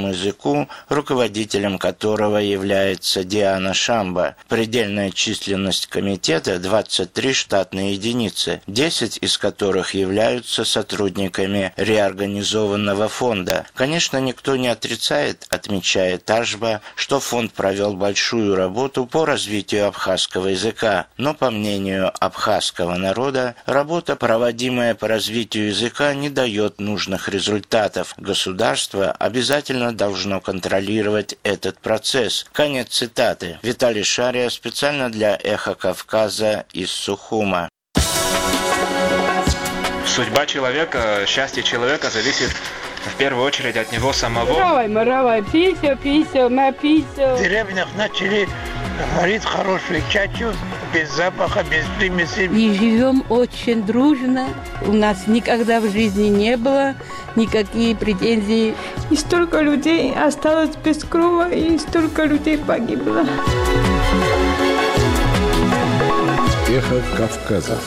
грузинскому языку, руководителем которого является Диана Шамба. Предельная численность комитета – 23 штатные единицы, 10 из которых являются сотрудниками реорганизованного фонда. Конечно, никто не отрицает, отмечает Ташба, что фонд провел большую работу по развитию абхазского языка. Но, по мнению абхазского народа, работа, проводимая по развитию языка, не дает нужных результатов. Государство обязательно должно контролировать этот процесс. Конец цитаты. Виталий Шария специально для «Эхо Кавказа» из Сухума. Судьба человека, счастье человека зависит в первую очередь от него самого. В деревнях начали варить хорошую чачу, без запаха, без примесей. И живем очень дружно. У нас никогда в жизни не было никакие претензий. И столько людей осталось без крова, и столько людей погибло. Эхо Кавказа.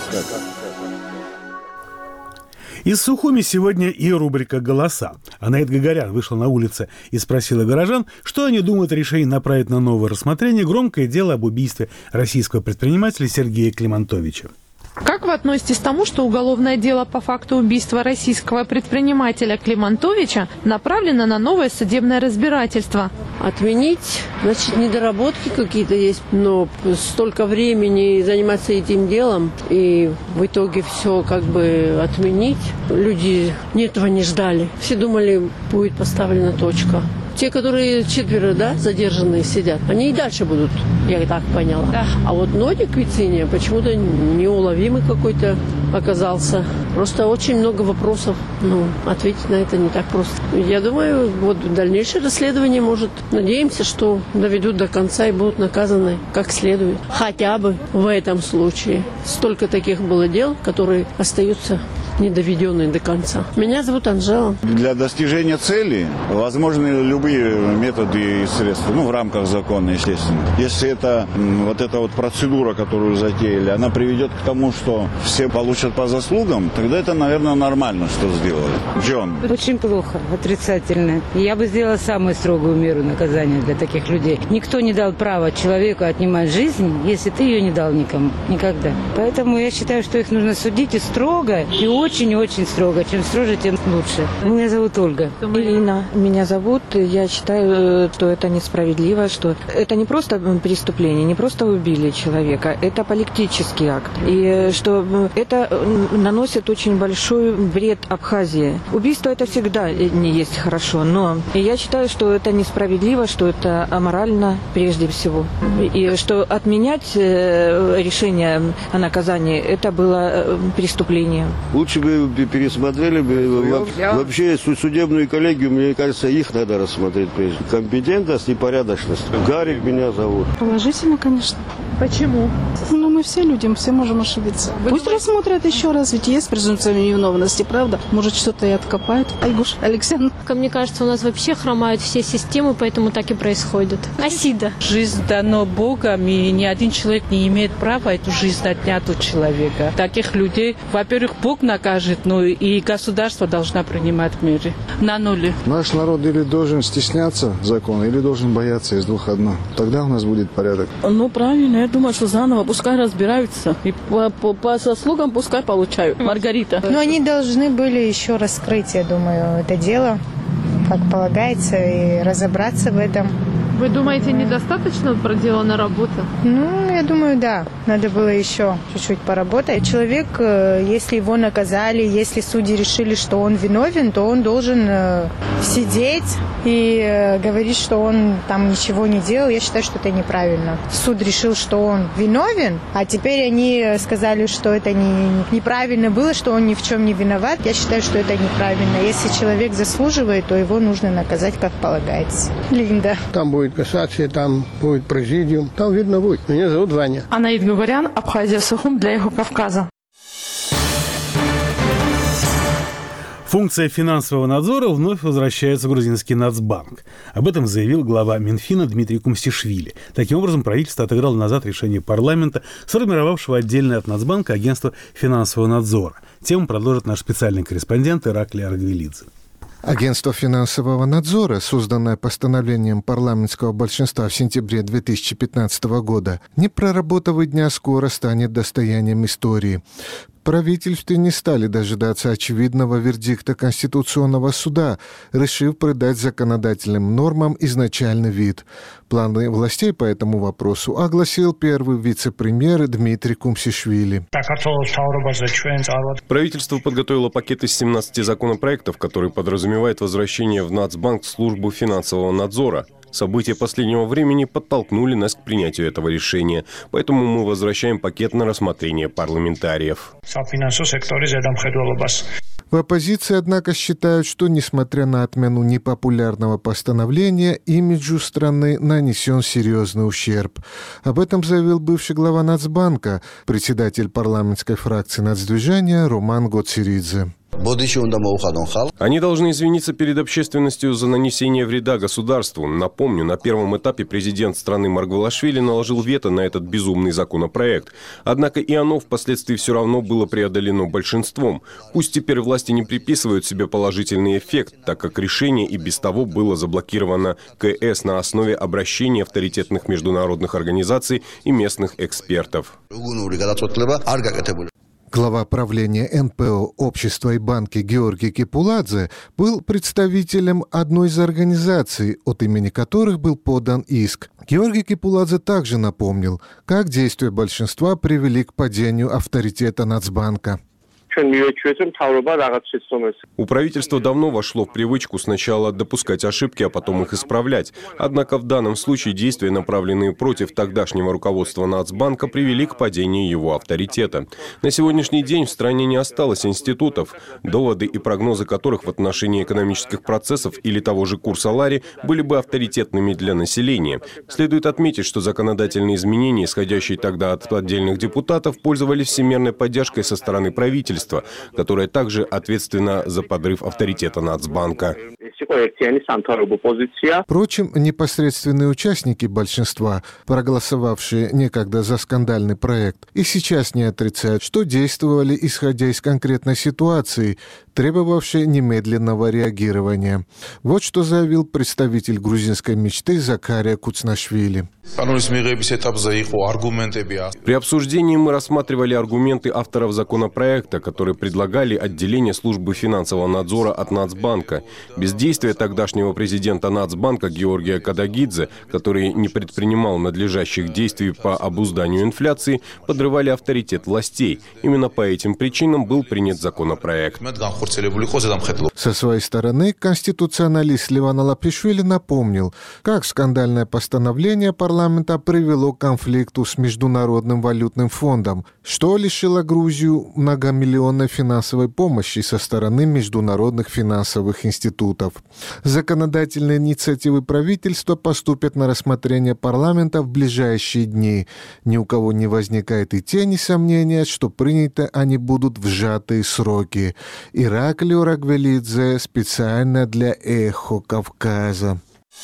Из Сухуми сегодня и рубрика «Голоса». Анаит Гагарян вышла на улицы и спросила горожан, что они думают о решении направить на новое рассмотрение громкое дело об убийстве российского предпринимателя Сергея Климантовича. Как вы относитесь к тому, что уголовное дело по факту убийства российского предпринимателя Климантовича направлено на новое судебное разбирательство? Отменить, значит, недоработки какие-то есть, но столько времени заниматься этим делом, и в итоге все как бы отменить. Люди этого не ждали. Все думали, будет поставлена точка. Те, которые 4, задержанные сидят, они и дальше будут, я так поняла. Да. А вот Нодик Вициния почему-то неуловимый какой-то оказался. Просто очень много вопросов. Ответить на это не так просто. Я думаю, вот дальнейшее расследование может. Надеемся, что доведут до конца и будут наказаны как следует. Хотя бы в этом случае. Столько таких было дел, которые остаются недоведенные до конца. Меня зовут Анжела. Для достижения цели возможны любые методы и средства, в рамках закона, естественно. Если это вот эта вот процедура, которую затеяли, она приведет к тому, что все получат по заслугам, тогда это, наверное, нормально, что сделали. Джон. Очень плохо, отрицательно. Я бы сделала самую строгую меру наказания для таких людей. Никто не дал права человеку отнимать жизнь, если ты ее не дал никому. Никогда. Поэтому я считаю, что их нужно судить и строго, и очень-очень строго. Чем строже, тем лучше. Меня зовут Ольга. Ирина меня зовут. Я считаю, что это несправедливо, что это не просто преступление, не просто убили человека, это политический акт. И что это наносит очень большой вред Абхазии. Убийство это всегда не есть хорошо, но я считаю, что это несправедливо, что это аморально прежде всего. И что отменять решение о наказании, это было преступление. Лучше бы пересмотрели бы вообще судебную коллегию, мне кажется, их надо рассмотреть прежде. Компетентность и порядочность. Гарик меня зовут. Положительно, конечно. Почему? Мы все люди, все можем ошибиться. Пусть рассмотрят еще раз, ведь есть презумпция невиновности, правда? Может, что-то и откопают. Айгуш, Александр. Мне кажется, у нас вообще хромают все системы, поэтому так и происходит. Асида. Жизнь дана Богом, и ни один человек не имеет права эту жизнь отнять у человека. Таких людей, во-первых, Бог накажет, но и государство должно принимать меры. На нуле. Наш народ или должен стесняться закона, или должен бояться, из двух одно. Тогда у нас будет порядок. Правильно, я думаю, что заново пускай разбираются. И по заслугам пускай получают. Маргарита. Но они должны были еще раскрыть, я думаю, это дело, как полагается, и разобраться в этом. Вы думаете, недостаточно проделана работа? Я думаю, да. Надо было еще чуть-чуть поработать. Человек, если его наказали, если судьи решили, что он виновен, то он должен сидеть и говорить, что он там ничего не делал. Я считаю, что это неправильно. Суд решил, что он виновен, а теперь они сказали, что это неправильно было, что он ни в чем не виноват. Я считаю, что это неправильно. Если человек заслуживает, то его нужно наказать, как полагается. Линда. Там будет кассация, там будет президиум, там видно будет. Меня зовут Ваня. Анаит Гагарян, Абхазия, Сухум для «Эхо Кавказа». Функция финансового надзора вновь возвращается в грузинский Нацбанк. Об этом заявил глава Минфина Дмитрий Кумстишвили. Таким образом, правительство отыграло назад решение парламента, сформировавшего отдельное от Нацбанка агентство финансового надзора. Тему продолжит наш специальный корреспондент Ираклий Аргвелидзе. Агентство финансового надзора, созданное постановлением парламентского большинства в сентябре 2015 года, не проработав и дня, скоро станет достоянием истории. В правительстве не стали дожидаться очевидного вердикта Конституционного суда, решив придать законодательным нормам изначальный вид. Планы властей по этому вопросу огласил первый вице-премьер Дмитрий Кумсишвили. Правительство подготовило пакет из 17 законопроектов, который подразумевает возвращение в Нацбанк службу финансового надзора. События последнего времени подтолкнули нас к принятию этого решения, поэтому мы возвращаем пакет на рассмотрение парламентариев. В оппозиции, однако, считают, что, несмотря на отмену непопулярного постановления, имиджу страны нанесен серьезный ущерб. Об этом заявил бывший глава Нацбанка, председатель парламентской фракции Нацдвижения Роман Гоцеридзе. Они должны извиниться перед общественностью за нанесение вреда государству. Напомню, на первом этапе президент страны Маргвелашвили наложил вето на этот безумный законопроект. Однако и оно впоследствии все равно было преодолено большинством. Пусть теперь власти не приписывают себе положительный эффект, так как решение и без того было заблокировано КС на основе обращений авторитетных международных организаций и местных экспертов. Глава правления НПО «Общества и банки» Георгий Кепуладзе был представителем одной из организаций, от имени которых был подан иск. Георгий Кепуладзе также напомнил, как действия большинства привели к падению авторитета Нацбанка. У правительства давно вошло в привычку сначала допускать ошибки, а потом их исправлять. Однако в данном случае действия, направленные против тогдашнего руководства Нацбанка, привели к падению его авторитета. На сегодняшний день в стране не осталось институтов, доводы и прогнозы которых в отношении экономических процессов или того же курса лари были бы авторитетными для населения. Следует отметить, что законодательные изменения, исходящие тогда от отдельных депутатов, пользовались всемирной поддержкой со стороны правительства, которое также ответственно за подрыв авторитета Нацбанка. Впрочем, непосредственные участники большинства, проголосовавшие некогда за скандальный проект, и сейчас не отрицают, что действовали исходя из конкретной ситуации, требовавшей немедленного реагирования. Вот что заявил представитель грузинской мечты Закария Куцнашвили. При обсуждении мы рассматривали аргументы авторов законопроекта, которые предлагали отделение службы финансового надзора от Нацбанка. Бездействие тогдашнего президента Нацбанка Георгия Кадагидзе, который не предпринимал надлежащих действий по обузданию инфляции, подрывали авторитет властей. Именно по этим причинам был принят законопроект. Со своей стороны, конституционалист Ливан Алапишвили напомнил, как скандальное постановление парламента привело к конфликту с Международным валютным фондом, что лишило Грузию многомиллионной финансовой помощи со стороны международных финансовых институтов. Законодательные инициативы правительства поступят на рассмотрение парламента в ближайшие дни. Ни у кого не возникает и тени сомнения, что приняты они будут в сжатые сроки. Ираклио Рагвелидзе специально для «Эхо Кавказа».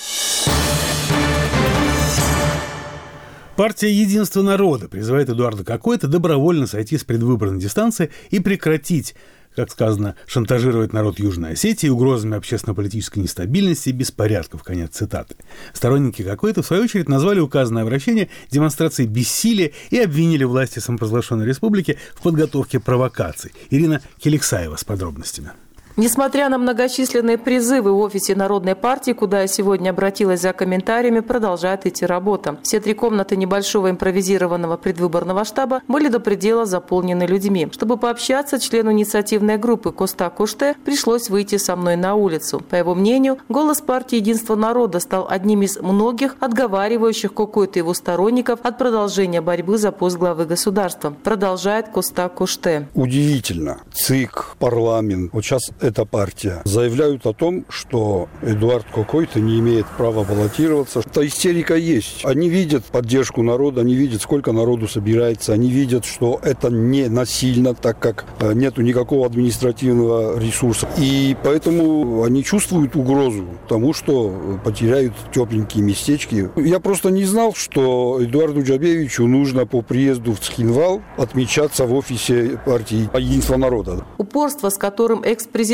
Партия «Единство народа» призывает Эдуарда Кокойта добровольно сойти с предвыборной дистанции и прекратить, как сказано, шантажировать народ Южной Осетии угрозами общественно-политической нестабильности и беспорядков. Конец цитаты. Сторонники Кокойта, в свою очередь, назвали указанное обращение демонстрацией бессилия и обвинили власти самопровозглашенной республики в подготовке провокаций. Ирина Келексаева с подробностями. Несмотря на многочисленные призывы в офисе Народной партии, куда я сегодня обратилась за комментариями, продолжает идти работа. Все 3 комнаты небольшого импровизированного предвыборного штаба были до предела заполнены людьми. Чтобы пообщаться, члену инициативной группы Коста Коште пришлось выйти со мной на улицу. По его мнению, голос партии «Единство народа» стал одним из многих, отговаривающих Кокойта и его сторонников от продолжения борьбы за пост главы государства. Продолжает Коста Коште. Удивительно. ЦИК, парламент, вот сейчас эта партия заявляют о том, что Эдуард Кокойта не имеет права баллотироваться. Эта истерика есть. Они видят поддержку народа, они видят, сколько народу собирается, они видят, что это не насильно, так как нету никакого административного ресурса. И поэтому они чувствуют угрозу тому, что потеряют тепленькие местечки. Я просто не знал, что Эдуарду Джабевичу нужно по приезду в Цхинвал отмечаться в офисе партии «Единство народа». Упорство, с которым экс-президент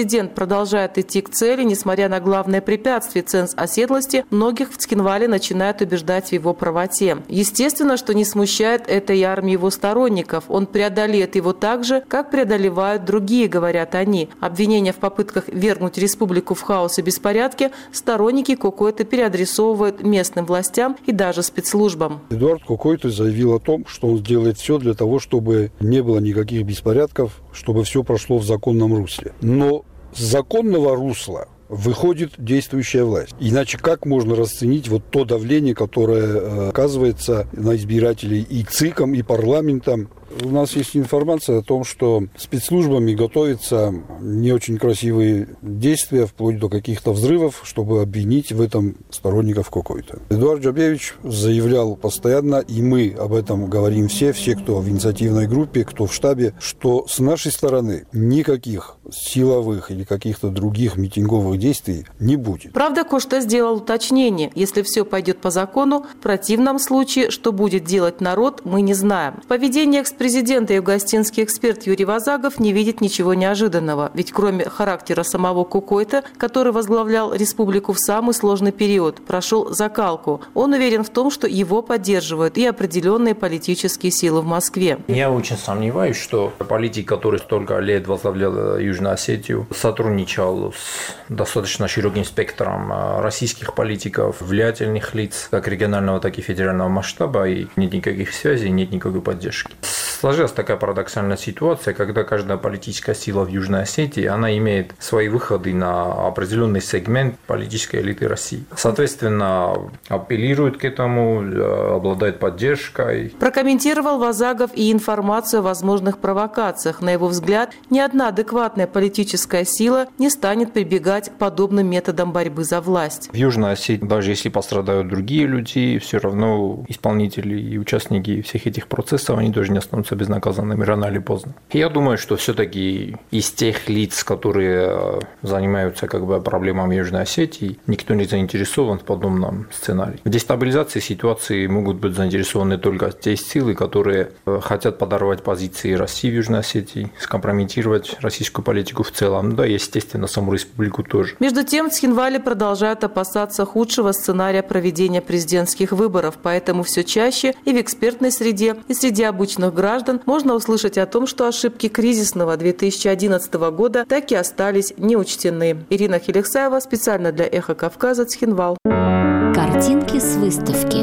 президент продолжает идти к цели, несмотря на главное препятствие ценз оседлости, многих в Цхинвале начинают убеждать в его правоте. Естественно, что не смущает это и армию его сторонников. Он преодолеет его так же, как преодолевают другие, говорят они. Обвинения в попытках вергнуть республику в хаос и беспорядки сторонники Кокойты переадресовывают местным властям и даже спецслужбам. Эдуард Кокойты заявил о том, что он сделает все для того, чтобы не было никаких беспорядков, чтобы все прошло в законном русле. Но с законного русла выходит действующая власть. Иначе как можно расценить вот то давление, которое оказывается на избирателей и ЦИКом, и парламентом? У нас есть информация о том, что спецслужбами готовятся не очень красивые действия, вплоть до каких-то взрывов, чтобы обвинить в этом сторонников Кокойты. Эдуард Джабевич заявлял постоянно, и мы об этом говорим все, кто в инициативной группе, кто в штабе, что с нашей стороны никаких силовых или каких-то других митинговых действий не будет. Правда, Кошта сделал уточнение. Если все пойдет по закону, в противном случае, что будет делать народ, мы не знаем. В поведении экс-президента и югостинский эксперт Юрий Вазагов не видит ничего неожиданного. Ведь кроме характера самого Кокойты, который возглавлял республику в самый сложный период, прошел закалку. Он уверен в том, что его поддерживают и определенные политические силы в Москве. Я очень сомневаюсь, что политик, который столько лет возглавлял Южную Осетию, сотрудничал с достаточно широким спектром российских политиков, влиятельных лиц, как регионального, так и федерального масштаба, и нет никаких связей, нет никакой поддержки. Сложилась такая парадоксальная ситуация, когда каждая политическая сила в Южной Осетии, она имеет свои выходы на определенный сегмент политической элиты России. Соответственно, апеллирует к этому, обладает поддержкой. Прокомментировал Вазагов и информацию о возможных провокациях. На его взгляд, ни одна адекватная политическая сила не станет прибегать к подобным методам борьбы за власть. В Южной Осетии, даже если пострадают другие люди, все равно исполнители и участники всех этих процессов, они тоже не останутся безнаказанными рано или поздно. Я думаю, что все-таки из тех лиц, которые занимаются проблемами Южной Осетии, никто не заинтересован в подобном сценарии. В дестабилизации ситуации могут быть заинтересованы только те силы, которые хотят подорвать позиции России в Южной Осетии, скомпрометировать российскую политику в целом, да, и, естественно, саму республику тоже. Между тем, в Цхинвале продолжают опасаться худшего сценария проведения президентских выборов, поэтому все чаще и в экспертной среде, и среди обычных граждан можно услышать о том, что ошибки кризисного 2011 года так и остались неучтены. Ирина Хелексаева специально для «Эхо Кавказа», Цхинвал. Картинки с выставки.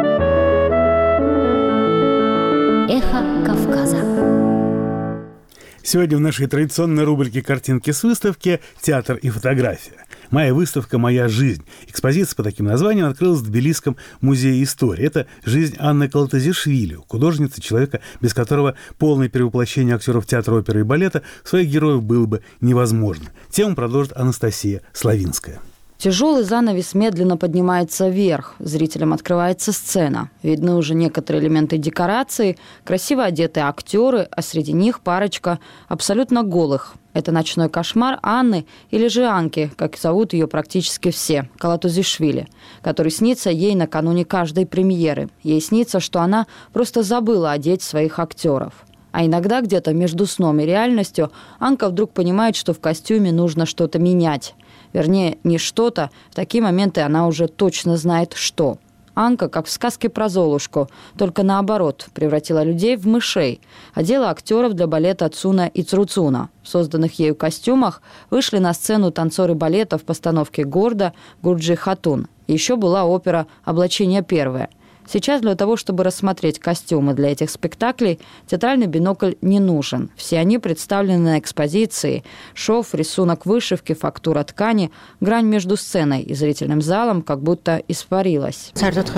«Эхо Кавказа». Сегодня в нашей традиционной рубрике «Картинки с выставки» театр и фотография. «Моя выставка. Моя жизнь». Экспозиция по таким названиям открылась в Тбилисском музее истории. Это жизнь Анны Калтазишвили, художницы, человека, без которого полное перевоплощение актеров театра, оперы и балета своих героев было бы невозможно. Тему продолжит Анастасия Славинская. Тяжелый занавес медленно поднимается вверх. Зрителям открывается сцена. Видны уже некоторые элементы декорации, красиво одетые актеры, а среди них парочка абсолютно голых. Это «Ночной кошмар» Анны или же Анки, как зовут ее практически все, Калтазишвили, который снится ей накануне каждой премьеры. Ей снится, что она просто забыла одеть своих актеров. А иногда где-то между сном и реальностью Анка вдруг понимает, что в костюме нужно что-то менять. Вернее, не что-то, в такие моменты она уже точно знает, что. Анка, как в сказке про Золушку, только наоборот, превратила людей в мышей, одела актеров для балета Цуна и Цруцуна. В созданных ею костюмах вышли на сцену танцоры балета в постановке «Гордо» Гурджи Хатун. Еще была опера «Облачение первое». Сейчас для того, чтобы рассмотреть костюмы для этих спектаклей, театральный бинокль не нужен. Все они представлены на экспозиции. Шов, рисунок вышивки, фактура ткани, грань между сценой и зрительным залом как будто испарилась.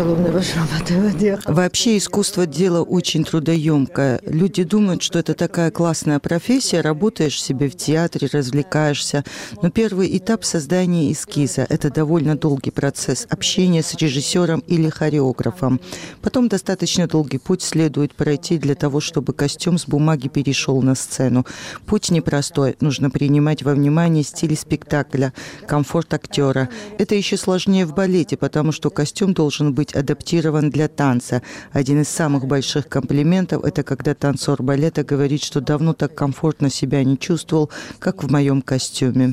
Вообще искусство – дело очень трудоемкое. Люди думают, что это такая классная профессия, работаешь себе в театре, развлекаешься. Но первый этап создания эскиза – это довольно долгий процесс общения с режиссером или хореографом. костюм. Потом достаточно долгий путь следует пройти для того, чтобы костюм с бумаги перешел на сцену. Путь непростой. Нужно принимать во внимание стиль спектакля, комфорт актера. Это еще сложнее в балете, потому что костюм должен быть адаптирован для танца. Один из самых больших комплиментов – это когда танцор балета говорит, что давно так комфортно себя не чувствовал, как в моем костюме.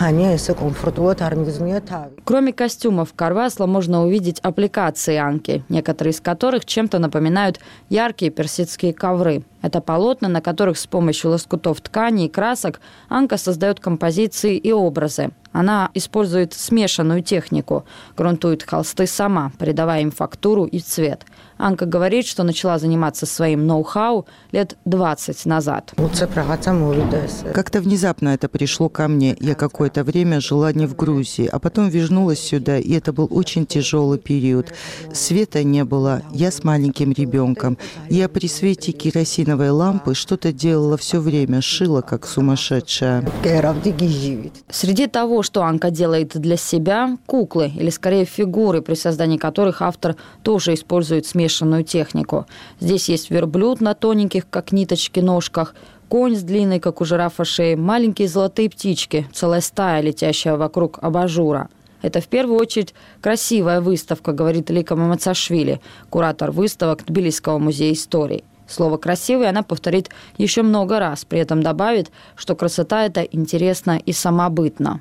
Кроме костюмов Карвасла можно увидеть аппликации Анки, некоторые из которых чем-то напоминают яркие персидские ковры. Это полотна, на которых с помощью лоскутов ткани и красок Анка создает композиции и образы. Она использует смешанную технику, грунтует холсты сама, придавая им фактуру и цвет. Анка говорит, что начала заниматься своим ноу-хау лет 20 назад. Как-то внезапно это пришло ко мне. Я какое-то время жила не в Грузии, а потом вернулась сюда, и это был очень тяжелый период. Света не было, я с маленьким ребенком. Я при свете керосиновой лампы что-то делала все время, шила как сумасшедшая. Среди того, что Анка делает для себя, куклы, или скорее фигуры, при создании которых автор тоже использует смешанную технику. Здесь есть верблюд на тоненьких, как ниточки, ножках, конь с длинной, как у жирафа, шеей, маленькие золотые птички, целая стая, летящая вокруг абажура. Это в первую очередь красивая выставка, говорит Лика Мамацашвили, куратор выставок Тбилисского музея истории. Слово «красивый» она повторит еще много раз, при этом добавит, что красота эта интересна и самобытна.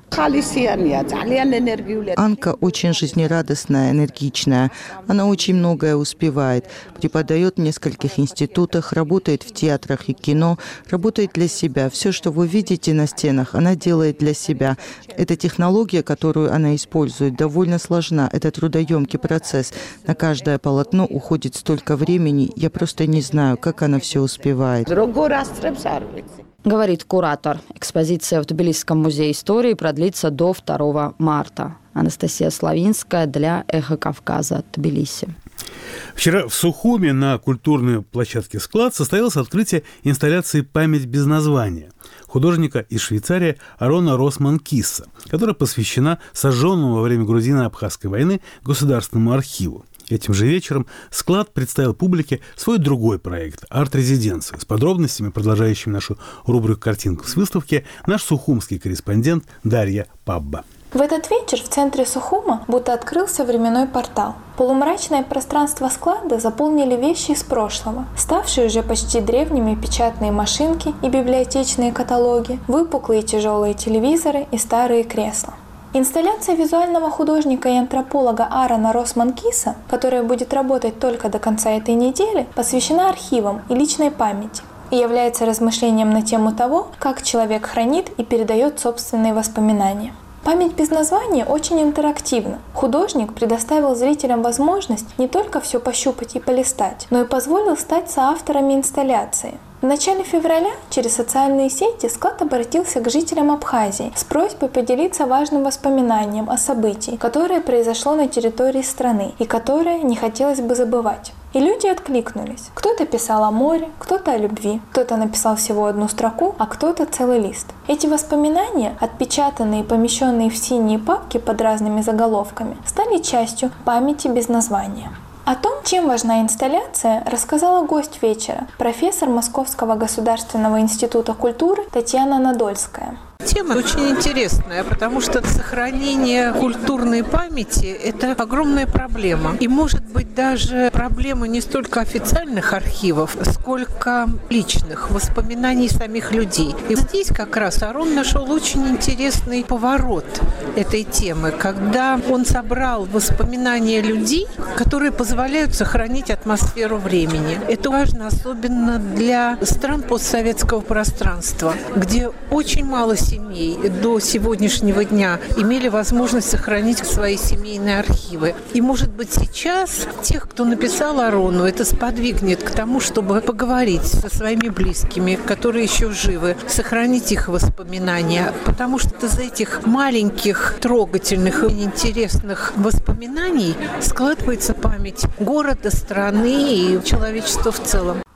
Анка очень жизнерадостная, энергичная. Она очень многое успевает. Преподает в нескольких институтах, работает в театрах и кино, работает для себя. Все, что вы видите на стенах, она делает для себя. Эта технология, которую она использует, довольно сложна. Это трудоемкий процесс. На каждое полотно уходит столько времени, я просто не знаю, как она все успевает. Говорит куратор. Экспозиция в Тбилисском музее истории продлится до 2 марта. Анастасия Славинская для «Эхо Кавказа», Тбилиси. Вчера в Сухуми на культурной площадке «Склад» состоялось открытие инсталляции «Память без названия» художника из Швейцарии Арона Росман-Кисса, которая посвящена сожженному во время грузино-абхазской войны Государственному архиву. Этим же вечером «Склад» представил публике свой другой проект «Арт-резиденцию». С подробностями, продолжающими нашу рубрику «Картинка с выставки», наш сухумский корреспондент Дарья Пабба. В этот вечер в центре Сухума будто открылся временной портал. Полумрачное пространство склада заполнили вещи из прошлого, ставшие уже почти древними печатные машинки и библиотечные каталоги, выпуклые тяжелые телевизоры и старые кресла. Инсталляция визуального художника и антрополога Арона Росман-Кисса, которая будет работать только до конца этой недели, посвящена архивам и личной памяти и является размышлением на тему того, как человек хранит и передает собственные воспоминания. Память без названия очень интерактивна. Художник предоставил зрителям возможность не только все пощупать и полистать, но и позволил стать соавторами инсталляции. В начале февраля через социальные сети склад обратился к жителям Абхазии с просьбой поделиться важным воспоминанием о событии, которое произошло на территории страны и которое не хотелось бы забывать. И люди откликнулись. Кто-то писал о море, кто-то о любви, кто-то написал всего одну строку, а кто-то целый лист. Эти воспоминания, отпечатанные и помещенные в синие папки под разными заголовками, стали частью памяти без названия. О том, чем важна инсталляция, рассказала гость вечера, профессор Московского государственного института культуры Татьяна Надольская. Тема очень интересная, потому что сохранение культурной памяти – это огромная проблема. И, может быть, даже проблема не столько официальных архивов, сколько личных воспоминаний самих людей. И здесь как раз Арон нашел очень интересный поворот этой темы, когда он собрал воспоминания людей, которые позволяют сохранить атмосферу времени. Это важно особенно для стран постсоветского пространства, где очень мало семей до сегодняшнего дня имели возможность сохранить свои семейные архивы. И, может быть, сейчас тех, кто написал Арону, это сподвигнет к тому, чтобы поговорить со своими близкими, которые еще живы, сохранить их воспоминания. Потому что из этих маленьких, трогательных и интересных воспоминаний складывается память города, страны и человечества в целом.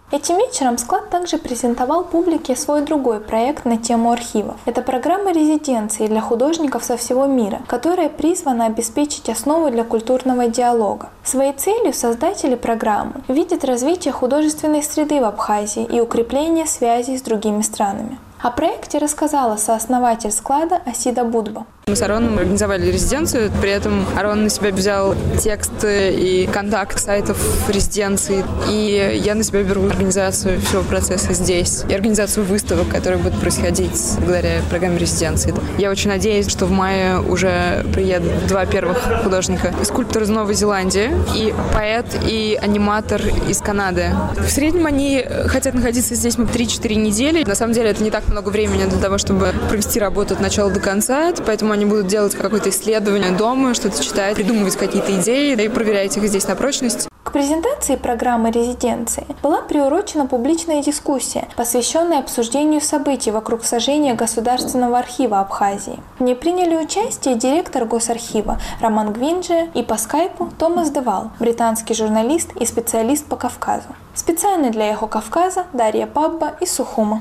Этим вечером склад также презентовал публике свой другой проект на тему архивов. Это программа резиденции для художников со всего мира, которая призвана обеспечить основу для культурного диалога. Своей целью создатели программы видят развитие художественной среды в Абхазии и укрепление связей с другими странами. О проекте рассказала сооснователь склада Асида Будба. Мы с Ароном организовали резиденцию, при этом Арон на себя взял тексты и контакт сайтов резиденции, и я на себя беру организацию всего процесса здесь и организацию выставок, которые будут происходить благодаря программе резиденции. Я очень надеюсь, что в мае уже приедут 2 первых художника. Скульптор из Новой Зеландии и поэт и аниматор из Канады. В среднем они хотят находиться здесь 3-4 недели. На самом деле это не так много времени для того, чтобы провести работу от начала до конца, поэтому они будут делать какое-то исследование дома, что-то читать, придумывать какие-то идеи и проверять их здесь на прочность. К презентации программы резиденции была приурочена публичная дискуссия, посвященная обсуждению событий вокруг сожжения Государственного архива Абхазии. В ней приняли участие директор Госархива Роман Гвинджи и по скайпу Томас Девал, британский журналист и специалист по Кавказу. Специально для Эхо Кавказа Дарья Пабба из Сухума.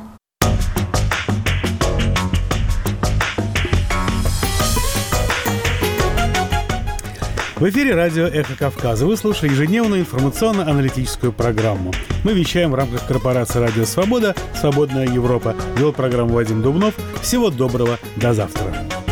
В эфире радио «Эхо Кавказа». Вы слушали ежедневную информационно-аналитическую программу. Мы вещаем в рамках корпорации «Радио Свобода. Свободная Европа». Вел программу Вадим Дубнов. Всего доброго. До завтра.